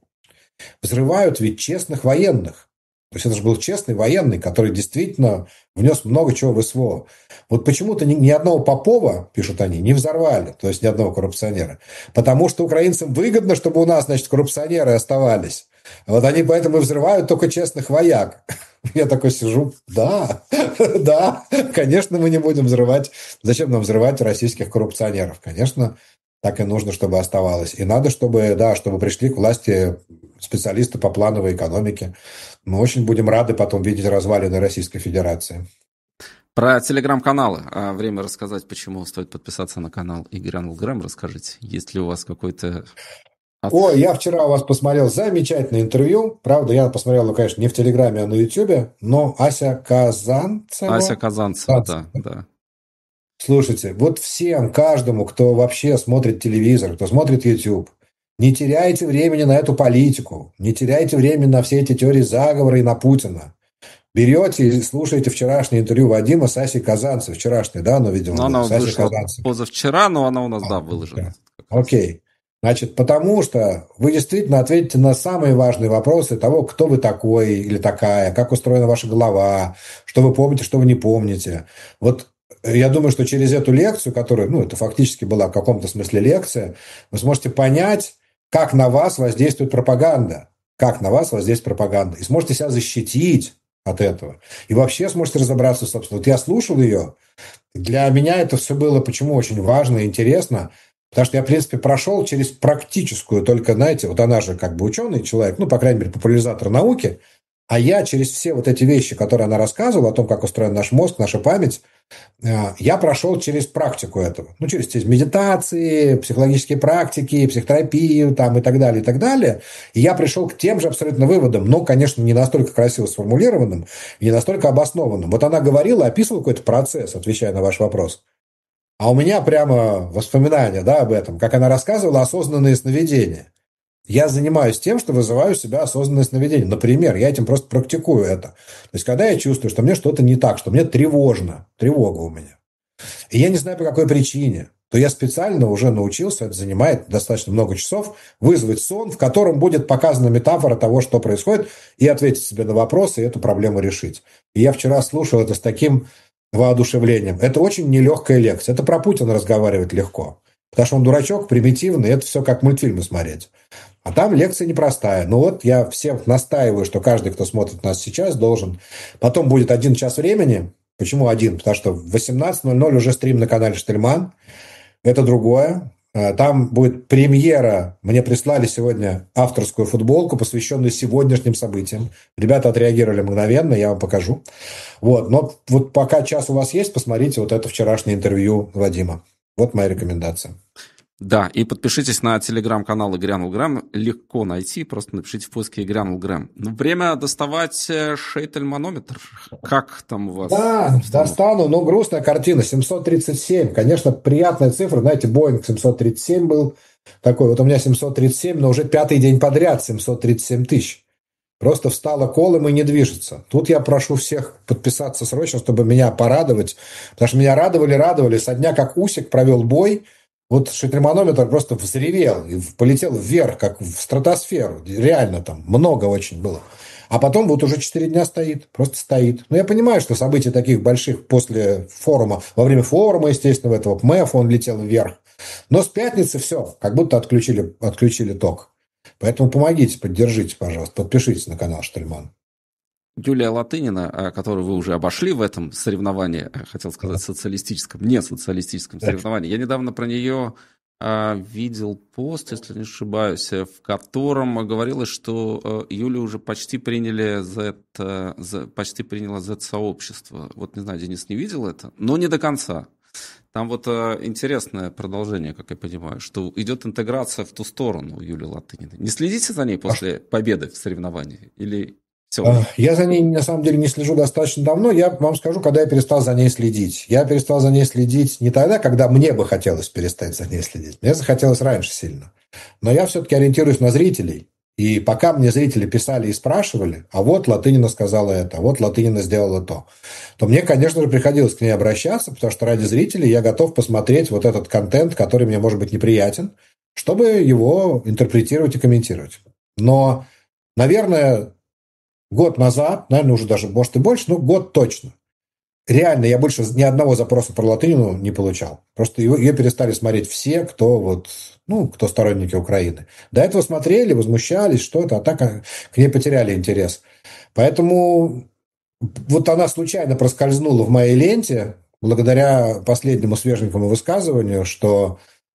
[SPEAKER 2] взрывают ведь честных военных. То есть это же был честный военный, который действительно внес много чего в СВО. Вот почему-то ни одного Попова, пишут они, не взорвали, то есть ни одного коррупционера. Потому что украинцам выгодно, чтобы у нас, значит, коррупционеры оставались. Вот они поэтому и взрывают только честных вояк. Я такой сижу, да, конечно, мы не будем взрывать. Зачем нам взрывать российских коррупционеров? Конечно, так и нужно, чтобы оставалось. И надо, чтобы, да, чтобы пришли к власти специалисты по плановой экономике. Мы очень будем рады потом видеть развалины Российской Федерации.
[SPEAKER 1] Про телеграм-каналы. Время рассказать, почему стоит подписаться на канал Игорь Англ-Грэм. Расскажите, есть ли у вас какой-то...
[SPEAKER 2] О, я вчера у вас посмотрел замечательное интервью. Правда, я посмотрел, ну, конечно, не в Телеграме, а на Ютубе. Но Ася Казанцева...
[SPEAKER 1] Ася Казанцева, да.
[SPEAKER 2] Слушайте, вот всем, каждому, кто вообще смотрит телевизор, кто смотрит YouTube, не теряйте времени на эту политику, не теряйте времени на все эти теории заговора и на Путина. Берете и слушаете вчерашнее интервью Вадима с Асей Казанцевой. Вчерашнее, да, оно, видимо,
[SPEAKER 1] было? Оно вышло
[SPEAKER 2] Казанцевой.
[SPEAKER 1] Позавчера, но оно у нас, выложено.
[SPEAKER 2] Окей. Значит, потому что вы действительно ответите на самые важные вопросы того, кто вы такой или такая, как устроена ваша голова, что вы помните, что вы не помните. Вот я думаю, что через эту лекцию, которая, это фактически была в каком-то смысле лекция, вы сможете понять, как на вас воздействует пропаганда. Как на вас воздействует пропаганда. И сможете себя защитить от этого. И вообще сможете разобраться, собственно. Вот я слушал ее. Для меня это все было почему очень важно и интересно. Потому что я, в принципе, прошел через практическую, только, знаете, вот она же как бы ученый человек, по крайней мере, популяризатор науки, а я через все вот эти вещи, которые она рассказывала, о том, как устроен наш мозг, наша память, я прошел через практику этого. Через медитации, психологические практики, психотерапию там, и так далее, и так далее. И я пришел к тем же абсолютно выводам, но, конечно, не настолько красиво сформулированным, не настолько обоснованным. Вот она говорила, описывала какой-то процесс, отвечая на ваш вопрос. А у меня прямо воспоминания, об этом, как она рассказывала осознанные сновидения. Я занимаюсь тем, что вызываю у себя осознанное сновидение. Например, я этим просто практикую это. То есть, когда я чувствую, что мне что-то не так, что мне тревожно, тревога у меня, и я не знаю, по какой причине, то я специально уже научился, это занимает достаточно много часов, вызвать сон, в котором будет показана метафора того, что происходит, и ответить себе на вопросы, и эту проблему решить. И я вчера слушал это с таким воодушевлением. Это очень нелегкая лекция. Это про Путина разговаривать легко. Потому что он дурачок, примитивный, это все как мультфильмы смотреть. А там лекция непростая. Я всем настаиваю, что каждый, кто смотрит нас сейчас, должен. Потом будет 1 час времени. Почему 1? Потому что в 18:00 уже стрим на канале Штельман. Это другое. Там будет премьера. Мне прислали сегодня авторскую футболку, посвященную сегодняшним событиям. Ребята отреагировали мгновенно, я вам покажу. Но пока час у вас есть, посмотрите вот это вчерашнее интервью Вадима. Вот моя рекомендация.
[SPEAKER 1] Да, и подпишитесь на телеграм-канал Игорь Англ-Грэм. Легко найти, просто напишите в поиске Игорь Англ-Грэм. Время доставать шейтель-манометр. Как там у вас?
[SPEAKER 2] Да, достану, грустная картина. 737. Конечно, приятная цифра. Знаете, Боинг 737 был такой. Вот у меня 737, но уже 5-й день подряд 737 тысяч. Просто встала колом и не движется. Тут я прошу всех подписаться срочно, чтобы меня порадовать. Потому что меня радовали. Со дня, как Усик провел бой, шейтельманометр просто взревел и полетел вверх, как в стратосферу. Реально там много очень было. А потом уже 4 дня стоит. Просто стоит. Я понимаю, что событий таких больших после форума, во время форума, естественно, этого ПМЭФ он летел вверх. Но с пятницы все, как будто отключили ток. Поэтому помогите, поддержите, пожалуйста, подпишитесь на канал Штельман.
[SPEAKER 1] Юлия Латынина, которую вы уже обошли в этом соревновании, хотел сказать социалистическом, не социалистическом соревновании. Я недавно про нее видел пост, если не ошибаюсь, в котором говорилось, что Юлю уже почти приняла Z-сообщество. Не знаю, Денис не видел это, но не до конца. Там интересное продолжение, как я понимаю, что идет интеграция в ту сторону у Юлии Латыниной. Не следите за ней после победы в соревновании? Или все?
[SPEAKER 2] Я за ней, на самом деле, не слежу достаточно давно. Я вам скажу, когда я перестал за ней следить. Я перестал за ней следить не тогда, когда мне бы хотелось перестать за ней следить. Мне захотелось раньше сильно. Но я все-таки ориентируюсь на зрителей. И пока мне зрители писали и спрашивали, а вот Латынина сказала это, а вот Латынина сделала то мне, конечно же, приходилось к ней обращаться, потому что ради зрителей я готов посмотреть вот этот контент, который мне может быть неприятен, чтобы его интерпретировать и комментировать. Но, наверное, год назад, наверное, уже даже, может, и больше, но год точно, реально я больше ни одного запроса про Латынину не получал. Просто ее перестали смотреть все, кто кто сторонники Украины. До этого смотрели, возмущались, что-то, а так к ней потеряли интерес. Поэтому она случайно проскользнула в моей ленте, благодаря последнему свеженькому высказыванию, что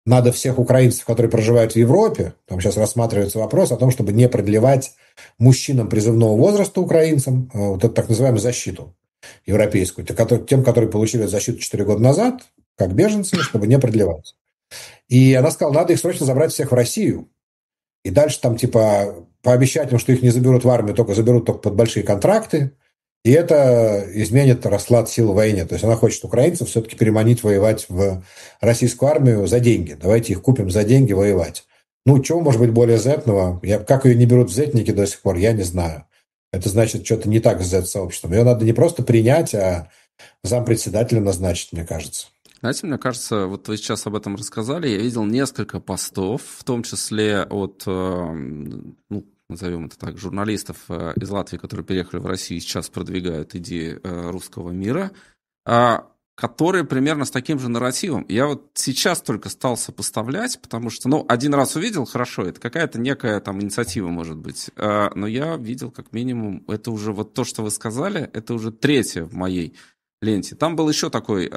[SPEAKER 2] надо всех украинцев, которые проживают в Европе, там сейчас рассматривается вопрос о том, чтобы не продлевать мужчинам призывного возраста украинцам вот эту так называемую защиту европейскую, тем, которые получили защиту 4 года назад, как беженцы, чтобы не продлевать. И она сказала, надо их срочно забрать всех в Россию. И дальше там типа пообещать им, что их не заберут в армию, только заберут только под большие контракты. И это изменит расклад сил в войне. То есть она хочет украинцев все-таки переманить воевать в российскую армию за деньги. Давайте их купим за деньги воевать. Ну, чего может быть более зетного? Как ее не берут в зетники до сих пор, я не знаю. Это значит, что-то не так с зет-сообществом. Ее надо не просто принять, а зампредседателя назначить, мне кажется.
[SPEAKER 1] Знаете, мне кажется, вот вы сейчас об этом рассказали, я видел несколько постов, в том числе от, ну, назовем это так, журналистов из Латвии, которые переехали в Россию и сейчас продвигают идеи русского мира, которые примерно с таким же нарративом. Я вот сейчас только стал сопоставлять, потому что, ну, один раз увидел, хорошо, это какая-то некая там инициатива, может быть, но я видел как минимум, это уже вот то, что вы сказали, это уже третье в моей ленте. Там был еще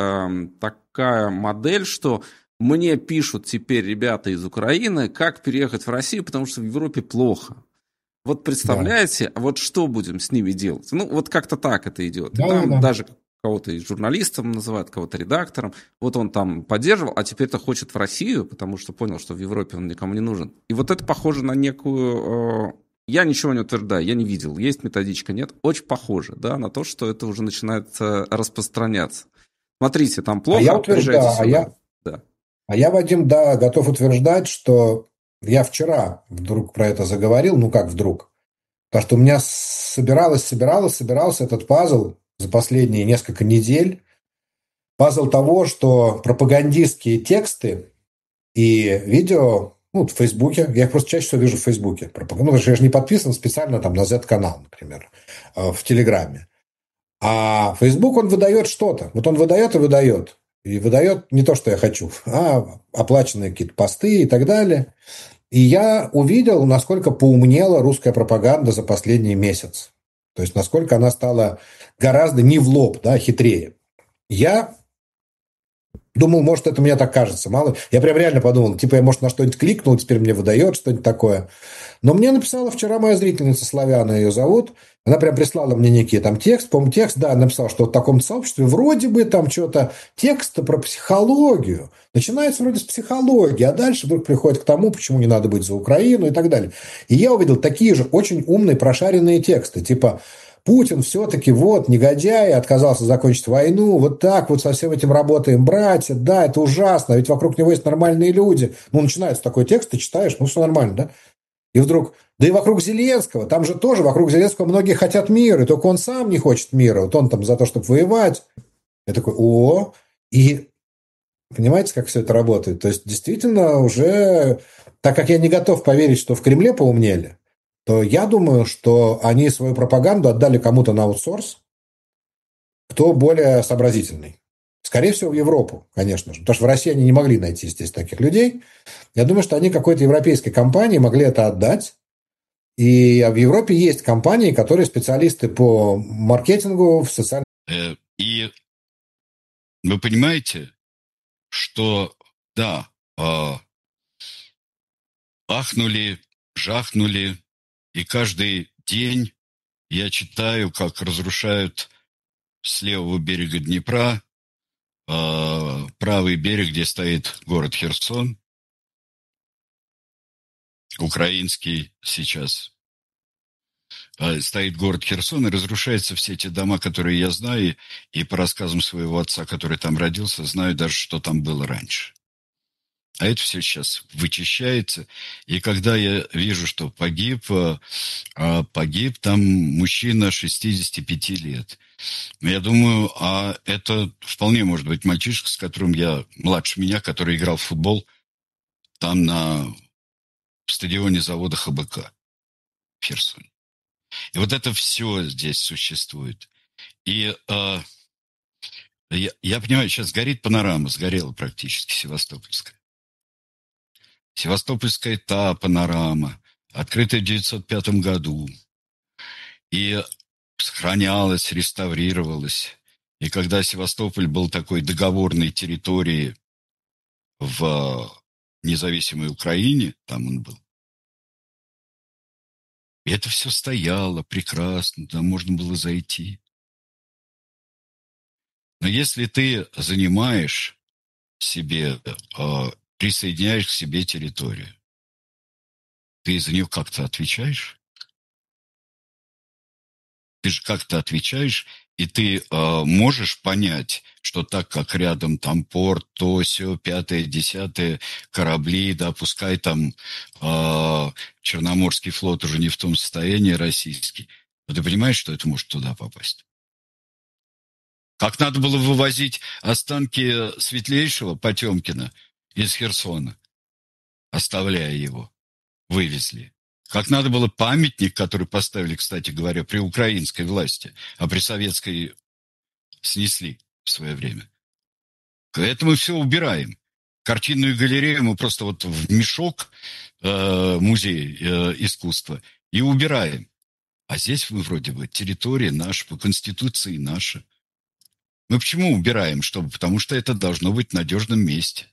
[SPEAKER 1] такая модель, что мне пишут теперь ребята из Украины, как переехать в Россию, потому что в Европе плохо. Вот представляете, да. Вот что будем с ними делать? Ну, вот как-то так это идет. Да, и там да. Даже кого-то и журналистом называют, кого-то редактором. Вот он там поддерживал, а теперь-то хочет в Россию, потому что понял, что в Европе он никому не нужен. И вот это похоже на некую... Я ничего не утверждаю, я не видел, есть методичка, нет. Очень похоже, да, на то, что это уже начинает распространяться. Смотрите, там плохо,
[SPEAKER 2] я утверждаю, я, Вадим, да, готов утверждать, что я вчера вдруг про это заговорил, ну как вдруг, потому что у меня собирался этот пазл за последние несколько недель, пазл того, что пропагандистские тексты и видео, ну, в Фейсбуке, я их просто чаще всего вижу в Фейсбуке, ну, потому что я же не подписан специально там на Z-канал, например, в Телеграме. А Фейсбук, он выдает что-то. Вот он выдает и выдает. И выдает не то, что я хочу, а оплаченные какие-то посты и так далее. И я увидел, насколько поумнела русская пропаганда за последний месяц. То есть, насколько она стала гораздо не в лоб, да, хитрее. Я думал, может, это мне так кажется. Мало. Я прям реально подумал, типа, я, может, на что-нибудь кликнул, теперь мне выдает что-нибудь такое. Но мне написала вчера моя зрительница Славяна, ее зовут. Она прям прислала мне некий там текст. По-моему, текст, да, написала, что в таком сообществе вроде бы там что-то текста про психологию. Начинается вроде с психологии, а дальше вдруг приходит к тому, почему не надо быть за Украину и так далее. И я увидел такие же очень умные прошаренные тексты, типа... Путин все-таки вот негодяй, отказался закончить войну, вот так вот со всем этим работаем, братья, да, это ужасно, ведь вокруг него есть нормальные люди. Ну, начинается такой текст, ты читаешь, ну, все нормально, да? И вдруг, да и вокруг Зеленского, там же тоже вокруг Зеленского многие хотят мира, и только он сам не хочет мира, вот он там за то, чтобы воевать. Я такой, и понимаете, как все это работает? То есть, действительно, уже, так как я не готов поверить, что в Кремле поумнели, то я думаю, что они свою пропаганду отдали кому-то на аутсорс, кто более сообразительный. Скорее всего, в Европу, конечно же. Потому что в России они не могли найти здесь таких людей. Я думаю, что они какой-то европейской компании могли это отдать. И в Европе есть компании, которые специалисты по маркетингу в социальных...
[SPEAKER 3] И вы понимаете, что, да, ахнули, жахнули, и каждый день я читаю, как разрушают с левого берега Днепра правый берег, где стоит город Херсон, украинский сейчас. Стоит город Херсон, и разрушаются все эти дома, которые я знаю, и по рассказам своего отца, который там родился, знаю даже, что там было раньше. А это все сейчас вычищается. И когда я вижу, что погиб там мужчина 65 лет. Я думаю, а это вполне может быть мальчишка, с которым я, младше меня, который играл в футбол там на стадионе завода ХБК в Херсоне. И вот это все здесь существует. И я понимаю, сейчас горит панорама, сгорела практически Севастопольская. Севастопольская та панорама, открытая в 1905 году. И сохранялась, реставрировалась. И когда Севастополь был такой договорной территорией в независимой Украине, там он был. И это все стояло прекрасно, там можно было зайти. Но если ты занимаешь себе, присоединяешь к себе территорию, ты за нее как-то отвечаешь? Ты же как-то отвечаешь, и ты можешь понять, что так как рядом там порт, то, сё, пятое, десятое, корабли, да, пускай там Черноморский флот уже не в том состоянии, российский, но ты понимаешь, что это может туда попасть? Как надо было вывозить останки Светлейшего Потемкина из Херсона, оставляя его, вывезли. Как надо было памятник, который поставили, кстати говоря, при украинской власти, а при советской снесли в свое время. Это мы все убираем. Картинную галерею мы просто вот в мешок музей искусства и убираем. А здесь мы вроде бы территория наша, по Конституции наша. Мы почему убираем? Потому что это должно быть в надежном месте.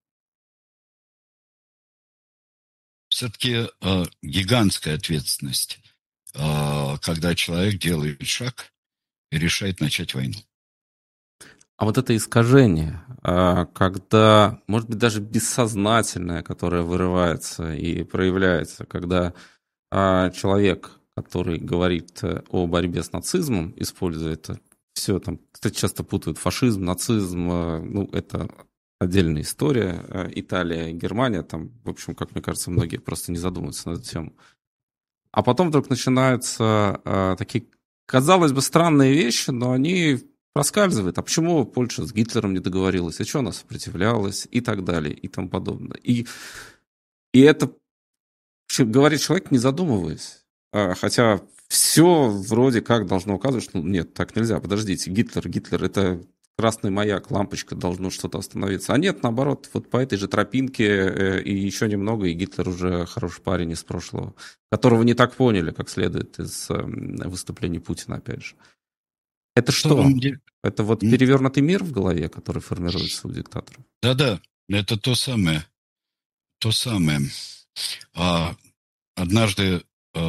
[SPEAKER 3] Все-таки гигантская ответственность, когда человек делает шаг и решает начать войну.
[SPEAKER 1] А вот это искажение, когда, может быть, даже бессознательное, которое вырывается и проявляется, когда человек, который говорит о борьбе с нацизмом, используя это все, там, кстати, часто путают фашизм, нацизм, ну, это отдельная история, Италия, Германия, там, в общем, как мне кажется, многие просто не задумываются на эту тему. А потом вдруг начинаются такие, казалось бы, странные вещи, но они проскальзывают. А почему Польша с Гитлером не договорилась? А что она сопротивлялась? И так далее, и тому подобное. И это говорит человек, не задумываясь. Хотя все вроде как должно указывать, что нет, так нельзя, подождите, Гитлер, это красный маяк, лампочка, должно что-то остановиться. А нет, наоборот, вот по этой же тропинке и еще немного, и Гитлер уже хороший парень из прошлого, которого не так поняли, как следует из выступлений Путина, опять же. Это что? Это вот перевернутый мир в голове, который формируется у диктаторов?
[SPEAKER 3] Да-да, это то самое. То самое. Однажды,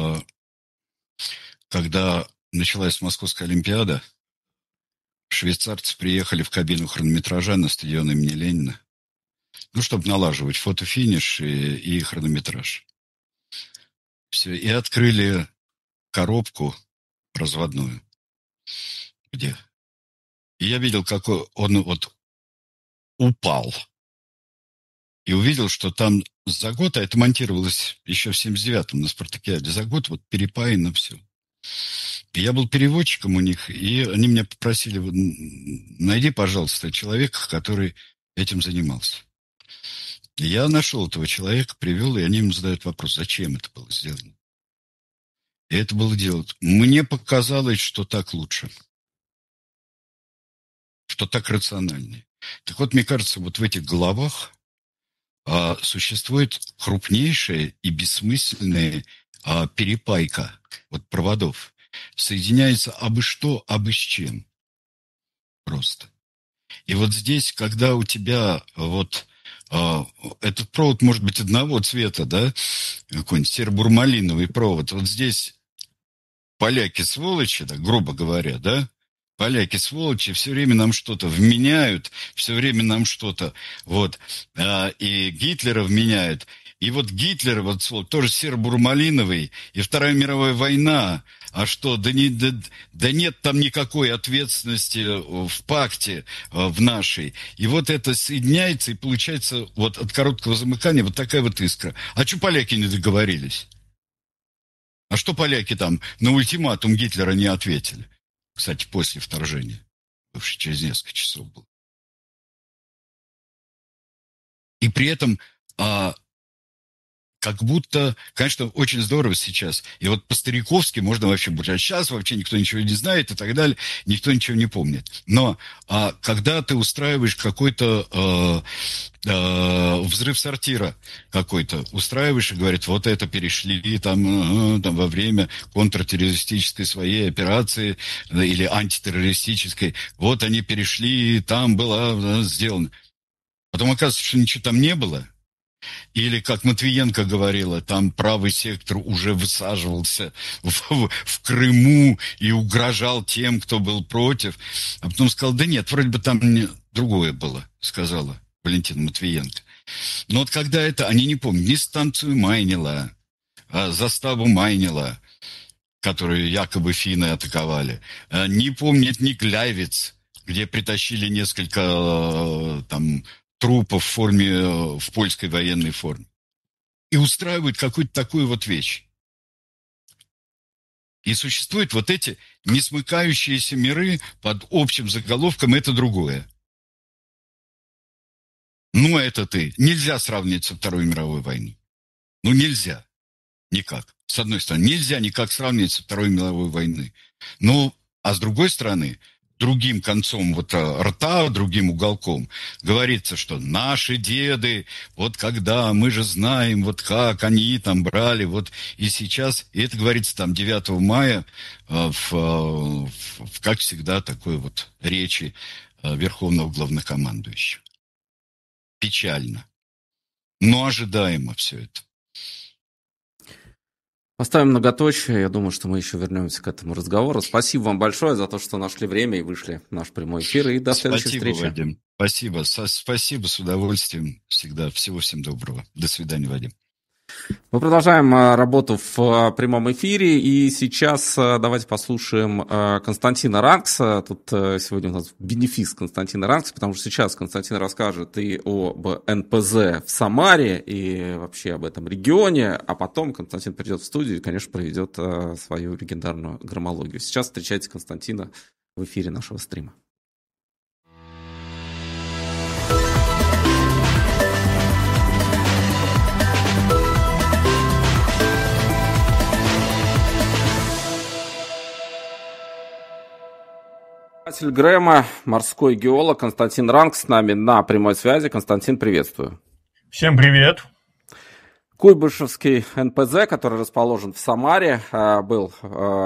[SPEAKER 3] когда началась Московская Олимпиада, швейцарцы приехали в кабину хронометража на стадион имени Ленина, ну, чтобы налаживать фотофиниш и хронометраж. Все, и открыли коробку разводную. Где? И я видел, как он вот упал. И увидел, что там за год, а это монтировалось еще в 79-м на Спартакиаде, за год вот перепаяно все. И я был переводчиком у них, и они меня попросили, найди, пожалуйста, человека, который этим занимался. И я нашел этого человека, привел, и они ему задают вопрос, зачем это было сделано. И это было делать. Мне показалось, что так лучше. Что так рациональнее. Так вот, мне кажется, вот в этих головах существует крупнейшая и бессмысленная перепайка вот проводов. Соединяется абы что, абы с чем. Просто. И вот здесь, когда у тебя вот этот провод может быть одного цвета, да, какой-нибудь серо-бурмалиновый провод, вот здесь поляки сволочи, да, грубо говоря, да, поляки сволочи все время нам что-то вменяют, все время нам что-то вот, и Гитлера вменяют. И вот Гитлер, вот тоже серо-бурмалиновый, и Вторая мировая война, а что, да нет там никакой ответственности в пакте в нашей. И вот это соединяется, и получается вот от короткого замыкания вот такая вот искра. А что поляки не договорились? А что поляки там на ультиматум Гитлера не ответили? Кстати, после вторжения. Бывший через несколько часов был. И при этом как будто, конечно, очень здорово сейчас. И вот по-стариковски можно вообще быть. А сейчас вообще никто ничего не знает и так далее. Никто ничего не помнит. Но когда ты устраиваешь какой-то взрыв сортира какой-то, устраиваешь и говорит, вот это перешли там во время контртеррористической своей операции или антитеррористической. Вот они перешли, там было сделано. Потом оказывается, что ничего там не было. Или, как Матвиенко говорила, там правый сектор уже высаживался в Крыму и угрожал тем, кто был против. А потом сказал, да нет, вроде бы там другое было, сказала Валентина Матвиенко. Но вот когда это, они не помнят, ни станцию Майнила, а заставу Майнила, которую якобы финны атаковали, не помнят ни Гляйвиц, где притащили несколько там трупов в польской военной форме. И устраивают какую-то такую вот вещь. И существуют вот эти несмыкающиеся миры под общим заголовком «это другое». Ну, это ты. Нельзя сравнивать со Второй мировой войной. Ну, нельзя. Никак. С одной стороны, нельзя никак сравнивать со Второй мировой войной. Ну, а с другой стороны, другим концом вот рта, другим уголком, говорится, что наши деды, вот когда, мы же знаем, вот как они там брали, вот и сейчас, и это говорится там 9 мая, как всегда, такой вот речи Верховного Главнокомандующего. Печально, но ожидаемо все это.
[SPEAKER 1] Поставим многоточие. Я думаю, что мы еще вернемся к этому разговору. Спасибо вам большое за то, что нашли время и вышли в наш прямой эфир. И до следующей встречи.
[SPEAKER 3] Спасибо, Вадим. Спасибо. Спасибо, с удовольствием. Всегда. Всего всем доброго. До свидания, Вадим.
[SPEAKER 1] Мы продолжаем работу в прямом эфире, и сейчас давайте послушаем Константина Рангса. Тут сегодня у нас бенефис Константина Рангса, потому что сейчас Константин расскажет и об НПЗ в Самаре, и вообще об этом регионе, а потом Константин придет в студию и, конечно, проведет свою легендарную громологию. Сейчас встречайте Константина в эфире нашего стрима. Председатель Грэма, морской геолог Константин Рангс с нами на прямой связи. Константин, приветствую.
[SPEAKER 4] Всем привет.
[SPEAKER 1] Куйбышевский НПЗ, который расположен в Самаре, был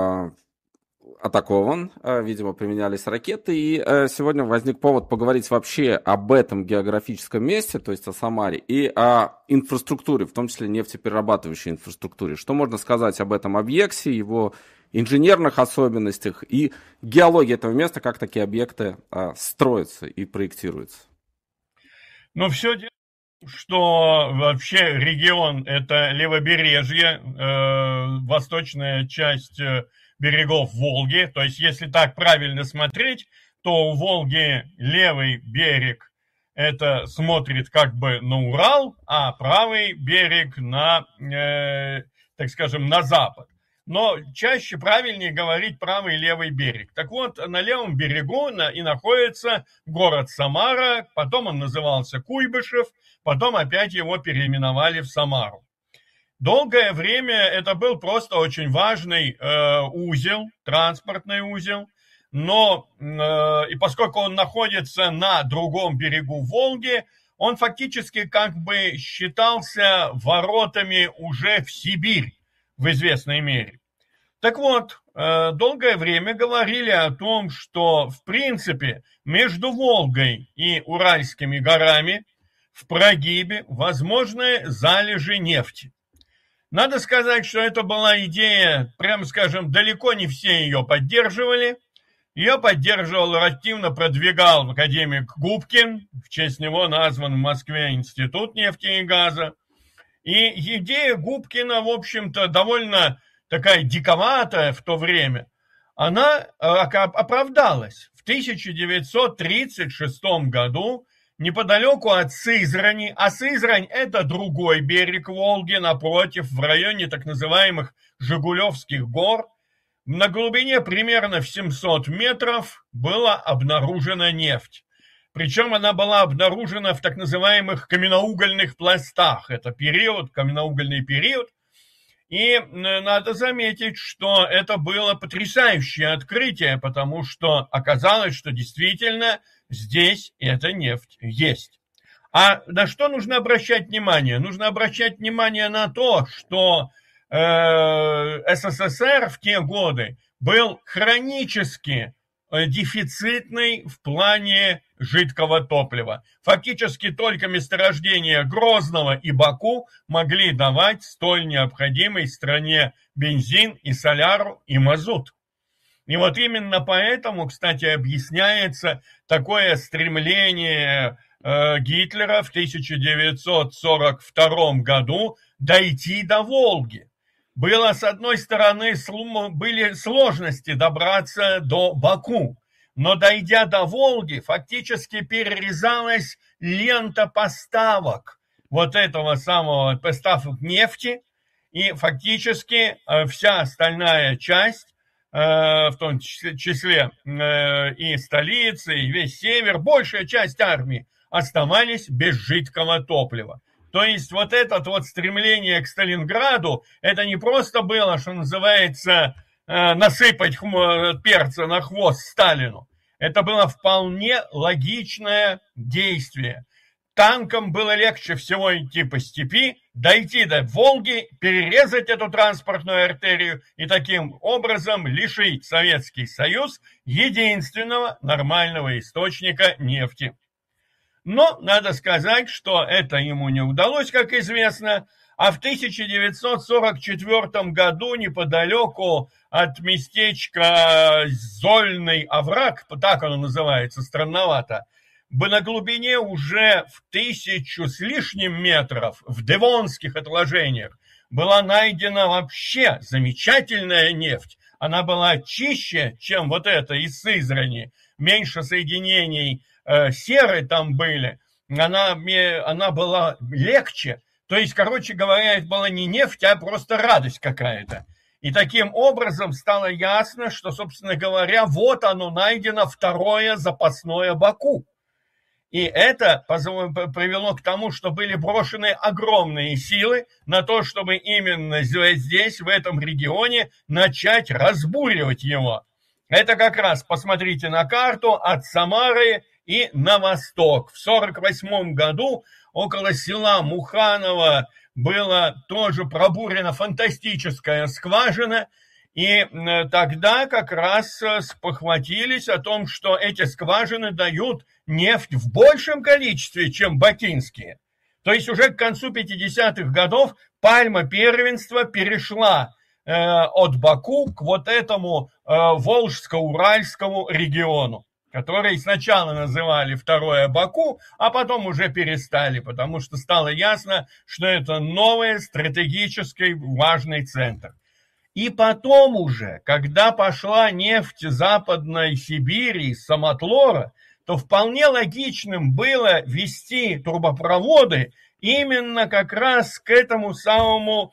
[SPEAKER 1] атакован, видимо, применялись ракеты, и сегодня возник повод поговорить вообще об этом географическом месте, то есть о Самаре, и о инфраструктуре, в том числе нефтеперерабатывающей инфраструктуре. Что можно сказать об этом объекте, его инженерных особенностях и геологии этого места, как такие объекты строятся и проектируются?
[SPEAKER 4] Ну, все дело, что вообще регион – это левобережье, восточная часть берегов Волги. То есть, если так правильно смотреть, то у Волги левый берег – это смотрит как бы на Урал, а правый берег на, так скажем, на запад. Но чаще правильнее говорить правый и левый берег. Так вот, на левом берегу и находится город Самара, потом он назывался Куйбышев, потом опять его переименовали в Самару. Долгое время это был просто очень важный узел, транспортный узел, но и поскольку он находится на другом берегу Волги, он фактически как бы считался воротами уже в Сибирь в известной мере. Так вот, долгое время говорили о том, что в принципе между Волгой и Уральскими горами в прогибе возможны залежи нефти. Надо сказать, что это была идея, прямо скажем, далеко не все ее поддерживали. Ее поддерживал и активно продвигал академик Губкин, в честь него назван в Москве Институт нефти и газа. И идея Губкина, в общем-то, довольно такая диковатая в то время, она оправдалась. В 1936 году неподалеку от Сызрани, а Сызрань – это другой берег Волги, напротив, в районе так называемых Жигулевских гор, на глубине примерно в 700 метров была обнаружена нефть. Причем она была обнаружена в так называемых каменноугольных пластах. Это период, каменноугольный период. И надо заметить, что это было потрясающее открытие, потому что оказалось, что действительно здесь эта нефть есть. А на что нужно обращать внимание? Нужно обращать внимание на то, что СССР в те годы был хронически дефицитной в плане жидкого топлива. Фактически только месторождения Грозного и Баку могли давать столь необходимый стране бензин и соляру и мазут. И вот именно поэтому, кстати, объясняется такое стремление Гитлера в 1942 году дойти до Волги. Было, с одной стороны, были сложности добраться до Баку, но дойдя до Волги, фактически перерезалась лента поставок вот этого самого поставок нефти, и фактически вся остальная часть, в том числе и столица, и весь север, большая часть армии оставались без жидкого топлива. То есть вот это вот стремление к Сталинграду, это не просто было, что называется, насыпать перца на хвост Сталину. Это было вполне логичное действие. Танкам было легче всего идти по степи, дойти до Волги, перерезать эту транспортную артерию и таким образом лишить Советский Союз единственного нормального источника нефти. Но надо сказать, что это ему не удалось, как известно, а в 1944 году неподалеку от местечка Зольный овраг, так оно называется, странновато, на глубине уже в 1000 с лишним метров в Девонских отложениях была найдена вообще замечательная нефть. Она была чище, чем вот эта из Сызрани, меньше соединений серы там были, она была легче. То есть, короче говоря, это была не нефть, а просто радость какая-то. И таким образом стало ясно, что, собственно говоря, вот оно найдено второе запасное Баку. И это привело к тому, что были брошены огромные силы на то, чтобы именно здесь, в этом регионе, начать разбуривать его. Это как раз, посмотрите на карту, от Самары и на восток. В 1948 году около села Муханово была тоже пробурена фантастическая скважина, и тогда как раз спохватились о том, что эти скважины дают нефть в большем количестве, чем бакинские. То есть уже к концу 50-х годов пальма первенства перешла от Баку к вот этому Волжско-Уральскому региону, который сначала называли второе Баку, а потом уже перестали, потому что стало ясно, что это новый стратегический важный центр. И потом уже, когда пошла нефть Западной Сибири из Самотлора, то вполне логичным было вести трубопроводы именно как раз к этому самому,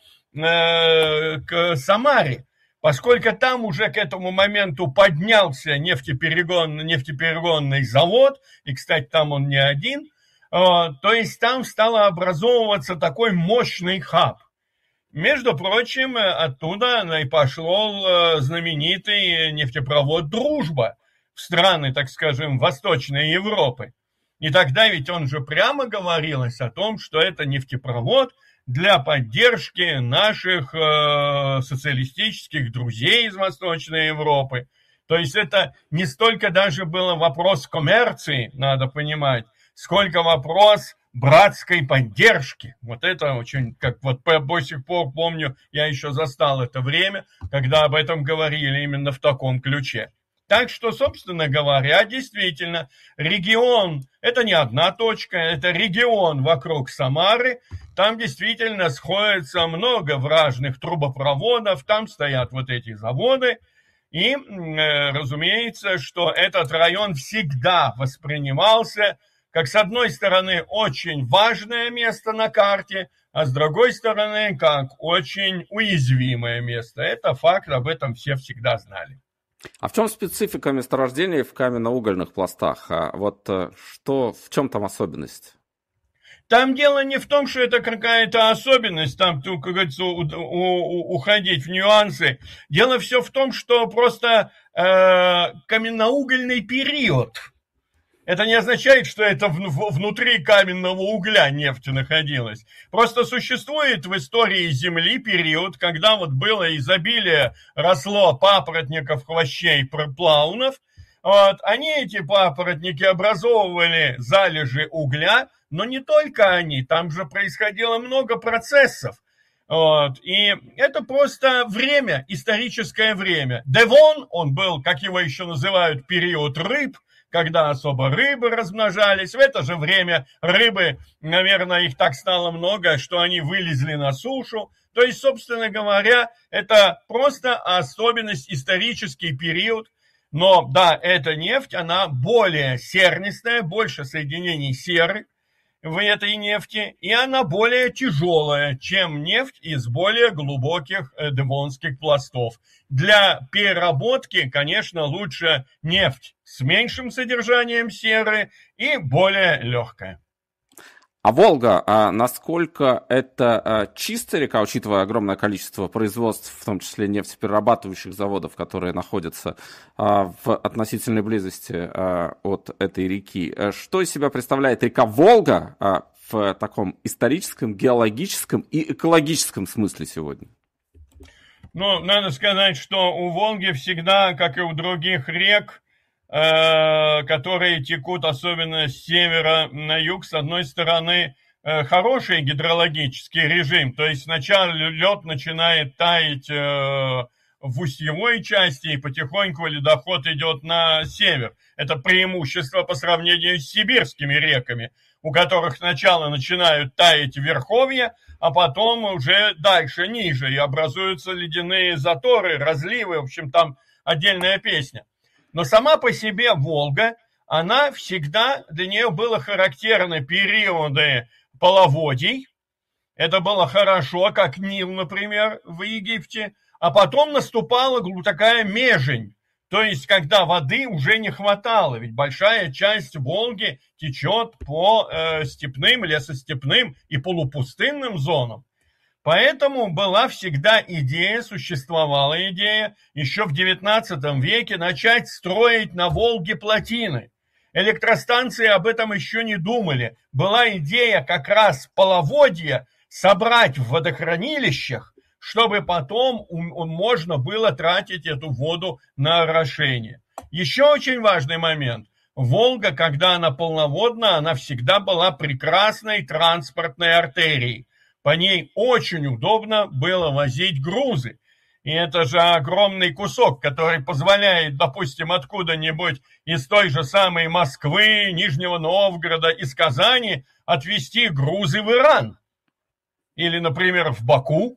[SPEAKER 4] к Самаре, поскольку там уже к этому моменту поднялся нефтеперегонный завод, и, кстати, там он не один, то есть там стало образовываться такой мощный хаб. Между прочим, оттуда и пошел знаменитый нефтепровод «Дружба» в страны, так скажем, Восточной Европы. И тогда ведь он же прямо говорилось о том, что это нефтепровод для поддержки наших социалистических друзей из Восточной Европы. То есть это не столько даже был вопрос коммерции, надо понимать, сколько вопрос братской поддержки. Вот это очень, как вот до сих пор помню, я еще застал это время, когда об этом говорили именно в таком ключе. Так что, собственно говоря, действительно, регион, это не одна точка, это регион вокруг Самары, там действительно сходится много важных трубопроводов, там стоят вот эти заводы, и, разумеется, что этот район всегда воспринимался как, с одной стороны, очень важное место на карте, а с другой стороны, как очень уязвимое место. Это факт, об этом все всегда знали.
[SPEAKER 1] А в чем специфика месторождений в каменно-угольных пластах? Вот что, в чем там особенность?
[SPEAKER 4] Там дело не в том, что это какая-то особенность, там, как говорится, уходить в нюансы. Дело все в том, что просто каменноугольный период. Это не означает, что это внутри каменного угля нефть находилась. Просто существует в истории Земли период, когда вот было изобилие, росло папоротников, хвощей, плаунов. Вот, они, эти папоротники, образовывали залежи угля, но не только они, там же происходило много процессов. Вот, и это просто время, историческое время. Девон, он был, как его еще называют, период рыб, когда особо рыбы размножались. В это же время рыбы, наверное, их так стало много, что они вылезли на сушу. То есть, собственно говоря, это просто особенность, исторический период. Но да, эта нефть, она более сернистая, больше соединений серы в этой нефти, и она более тяжелая, чем нефть из более глубоких девонских пластов. Для переработки, конечно, лучше нефть с меньшим содержанием серы и более легкая.
[SPEAKER 1] А Волга, насколько это чистая река, учитывая огромное количество производств, в том числе нефтеперерабатывающих заводов, которые находятся в относительной близости от этой реки? Что из себя представляет река Волга в таком историческом, геологическом и экологическом смысле сегодня?
[SPEAKER 4] Ну, надо сказать, что у Волги всегда, как и у других рек, которые текут особенно с севера на юг, с одной стороны, хороший гидрологический режим, то есть сначала лед начинает таять в устьевой части, и потихоньку ледоход идет на север. Это преимущество по сравнению с сибирскими реками, у которых сначала начинают таять верховья, а потом уже дальше, ниже, и образуются ледяные заторы, разливы, в общем, там отдельная песня. Но сама по себе Волга, она всегда, для нее было характерны периоды половодий. Это было хорошо, как Нил, например, в Египте. А потом наступала такая межень. То есть, когда воды уже не хватало. Ведь большая часть Волги течет по степным, лесостепным и полупустынным зонам. Поэтому была всегда идея, существовала идея еще в XIX веке начать строить на Волге плотины. Электростанции об этом еще не думали. Была идея как раз половодья собрать в водохранилищах, чтобы потом можно было тратить эту воду на орошение. Еще очень важный момент. Волга, когда она полноводна, она всегда была прекрасной транспортной артерией. По ней очень удобно было возить грузы. И это же огромный кусок, который позволяет, допустим, откуда-нибудь из той же самой Москвы, Нижнего Новгорода, из Казани отвезти грузы в Иран. Или, например, в Баку.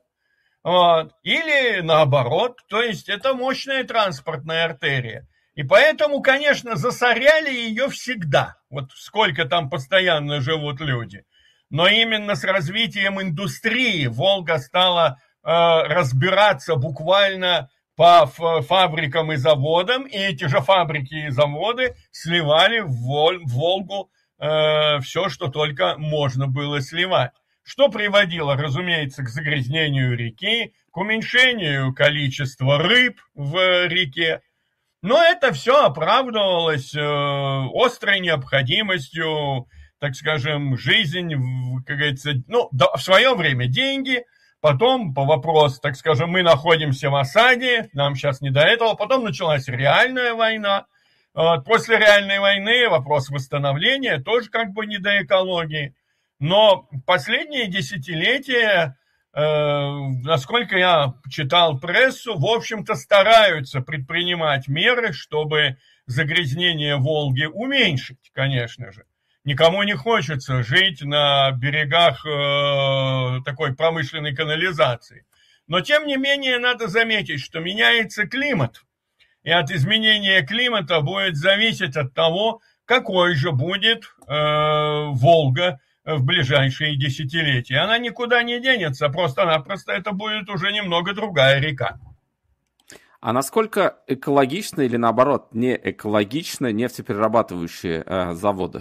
[SPEAKER 4] Или наоборот. То есть это мощная транспортная артерия. И поэтому, конечно, засоряли ее всегда. Вот сколько там постоянно живут люди. Но именно с развитием индустрии Волга стала разбираться буквально по фабрикам и заводам, и эти же фабрики и заводы сливали в Волгу все, что только можно было сливать. Что приводило, разумеется, к загрязнению реки, к уменьшению количества рыб в реке. Но это все оправдывалось острой необходимостью, так скажем, жизнь, как говорится, в свое время деньги, потом по вопросу, так скажем, мы находимся в осаде, нам сейчас не до этого, потом началась реальная война. После реальной войны вопрос восстановления тоже как бы не до экологии. Но последние десятилетия, насколько я читал прессу, в общем-то стараются предпринимать меры, чтобы загрязнение Волги уменьшить, конечно же. Никому не хочется жить на берегах такой промышленной канализации. Но, тем не менее, надо заметить, что меняется климат. И от изменения климата будет зависеть от того, какой же будет Волга в ближайшие десятилетия. Она никуда не денется, просто-напросто это будет уже немного другая река.
[SPEAKER 1] А насколько экологично или, наоборот, не экологично нефтеперерабатывающие заводы?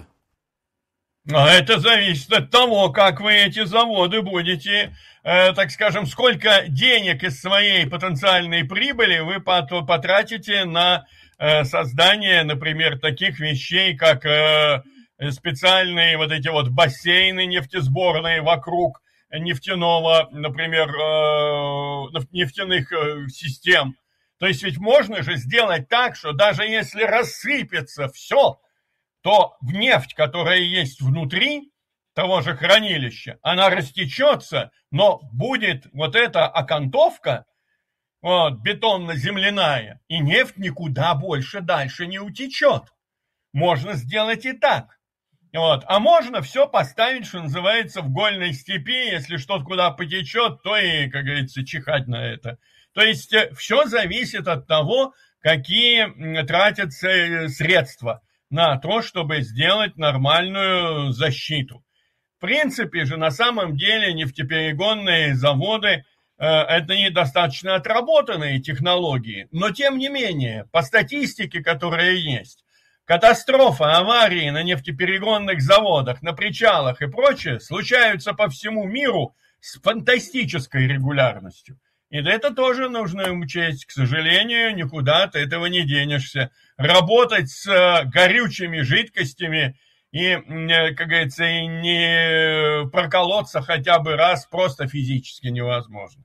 [SPEAKER 4] А это зависит от того, как вы эти заводы будете, так скажем, сколько денег из своей потенциальной прибыли вы потратите на создание, например, таких вещей, как специальные вот эти вот бассейны нефтесборные вокруг нефтяного, например, нефтяных систем. То есть ведь можно же сделать так, что даже если рассыпется все, то нефть, которая есть внутри того же хранилища, она растечется, но будет вот эта окантовка, вот, бетонно-земляная, и нефть никуда больше дальше не утечет. Можно сделать и так. Вот. А можно все поставить, что называется, в гольной степи, если что-то куда потечет, то и, как говорится, чихать на это. То есть все зависит от того, какие тратятся средства на то, чтобы сделать нормальную защиту. В принципе же, на самом деле, нефтеперегонные заводы это недостаточно отработанные технологии, но тем не менее, по статистике, которая есть, катастрофы, аварии на нефтеперегонных заводах, на причалах и прочее случаются по всему миру с фантастической регулярностью. И это тоже нужно учесть. К сожалению, никуда от этого не денешься. Работать с горючими жидкостями и, как говорится, и не проколоться хотя бы раз просто физически невозможно.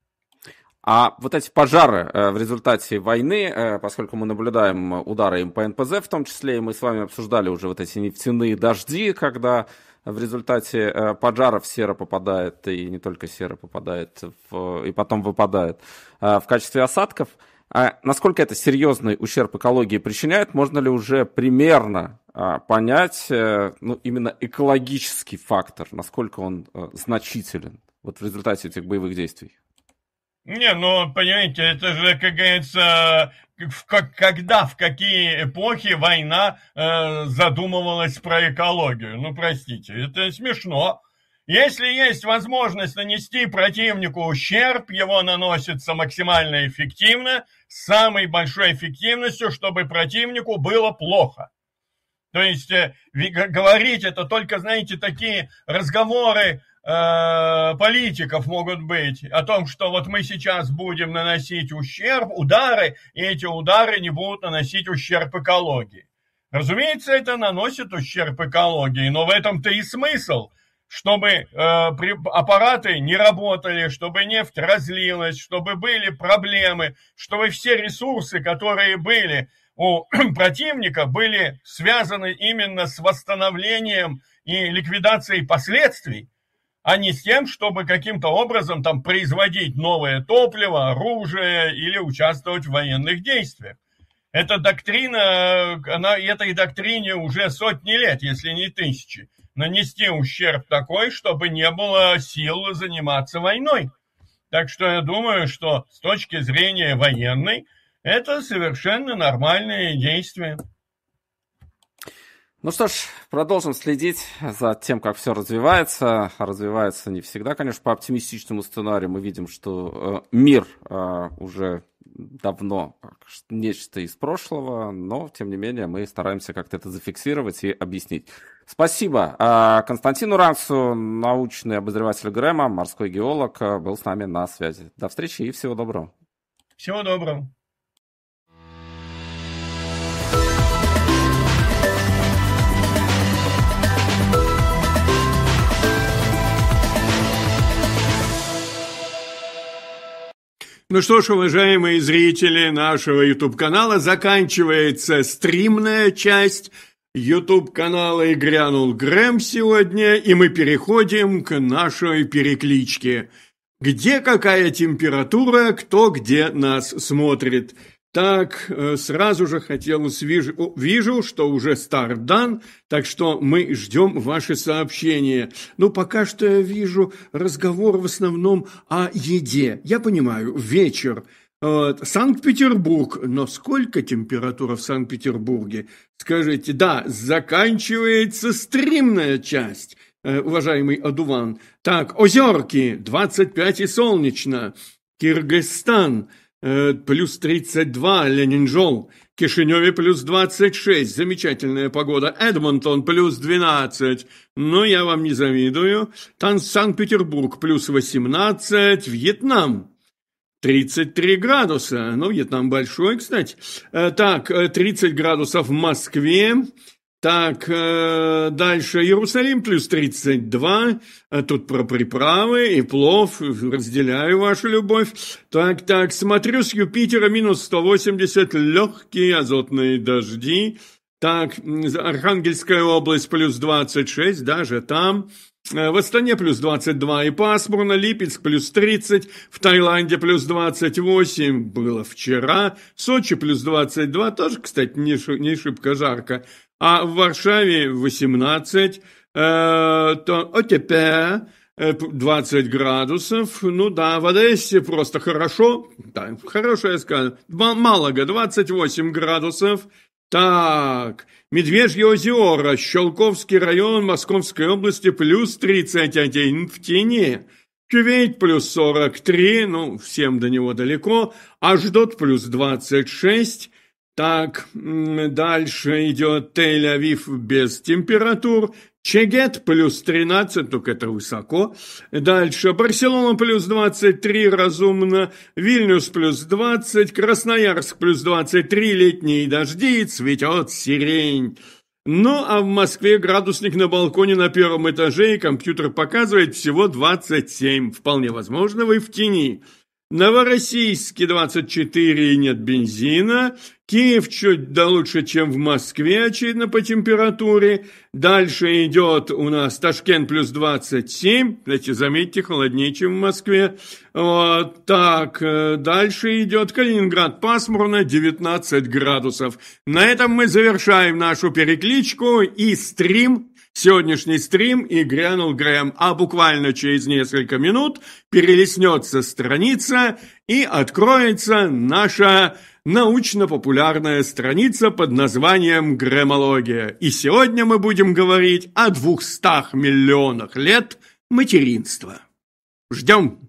[SPEAKER 1] А вот эти пожары в результате войны, поскольку мы наблюдаем удары им по НПЗ в том числе, и мы с вами обсуждали уже вот эти нефтяные дожди, когда в результате пожаров сера попадает, и не только сера попадает, и потом выпадает в качестве осадков. Насколько это серьезный ущерб экологии причиняет, можно ли уже примерно понять именно экологический фактор, насколько он значителен вот в результате этих боевых действий?
[SPEAKER 4] Не, ну, понимаете, это же, как говорится, когда, в какие эпохи война задумывалась про экологию. Ну, простите, это смешно. Если есть возможность нанести противнику ущерб, его наносится максимально эффективно, с самой большой эффективностью, чтобы противнику было плохо. То есть говорить это только, знаете, такие разговоры политиков могут быть о том, что вот мы сейчас будем наносить ущерб, удары, и эти удары не будут наносить ущерб экологии. Разумеется, это наносит ущерб экологии, но в этом-то и смысл, чтобы аппараты не работали, чтобы нефть разлилась, чтобы были проблемы, чтобы все ресурсы, которые были у противника, были связаны именно с восстановлением и ликвидацией последствий, а не с тем, чтобы каким-то образом там производить новое топливо, оружие или участвовать в военных действиях. Эта доктрина, этой доктрине уже сотни лет, если не тысячи. Нанести ущерб такой, чтобы не было сил заниматься войной. Так что я думаю, что с точки зрения военной, это совершенно нормальные действия.
[SPEAKER 1] Ну что ж, продолжим следить за тем, как все развивается. Развивается не всегда, конечно, по оптимистичному сценарию. Мы видим, что мир уже давно нечто из прошлого, но, тем не менее, мы стараемся как-то это зафиксировать и объяснить. Спасибо Константину Ранцу, научный обозреватель ГРЭМа, морской геолог, был с нами на связи. До встречи и всего доброго.
[SPEAKER 4] Всего доброго. Ну что ж, уважаемые зрители нашего YouTube-канала, заканчивается стримная часть YouTube-канала «И грянул Грэм» сегодня, и мы переходим к нашей перекличке. Где какая температура, кто где нас смотрит. Так, сразу же хотелось, вижу, что уже старт дан, так что мы ждем ваши сообщения. Ну, пока что я вижу разговор в основном о еде. Я понимаю, вечер. Санкт-Петербург. Но сколько температура в Санкт-Петербурге? Скажите, да, заканчивается стримная часть, уважаемый Адуван. Так, Озерки, 25 и солнечно. Кыргызстан, плюс 32, Ленинжол, Кишиневе плюс 26, замечательная погода, Эдмонтон плюс 12, но я вам не завидую, Санкт-Петербург плюс 18, Вьетнам 33 градуса, ну, Вьетнам большой, кстати, так, 30 градусов в Москве,
[SPEAKER 5] Так, дальше Иерусалим плюс 32, тут про приправы и плов, разделяю вашу любовь. Так, смотрю с Юпитера минус 180, легкие азотные дожди. Так, Архангельская область плюс 26, даже там. В Астане плюс 22 и пасмурно, Липецк плюс 30, в Таиланде плюс 28, было вчера, Сочи плюс 22, тоже, кстати, не шибко жарко, а в Варшаве 18, теперь 20 градусов, ну да, в Одессе просто хорошо, да, хорошо я скажу, Малага 28 градусов. Так, Медвежье озеро, Щелковский район Московской области плюс 31 в тени. Кювейт плюс 43, ну, всем до него далеко. Ашдод плюс 26. Так, дальше идет Тель-Авив без температур. Чегет плюс 13, только это высоко. Дальше Барселона плюс 23, разумно. Вильнюс плюс 20, Красноярск плюс 23, летние дожди, цветет сирень. Ну, а в Москве градусник на балконе на первом этаже, и компьютер показывает всего 27. Вполне возможно, вы в тени. Новороссийске 24, нет бензина. Киев чуть да лучше, чем в Москве, очевидно, по температуре. Дальше идет у нас Ташкент плюс 27. Кстати, заметьте, холоднее, чем в Москве. Вот так, дальше идет Калининград пасмурно, 19 градусов. На этом мы завершаем нашу перекличку и стрим. Сегодняшний стрим и грянул Грэм, а буквально через несколько минут перелистнется страница и откроется наша научно-популярная страница под названием «Грэмология». И сегодня мы будем говорить о 200 миллионах лет материнства. Ждем!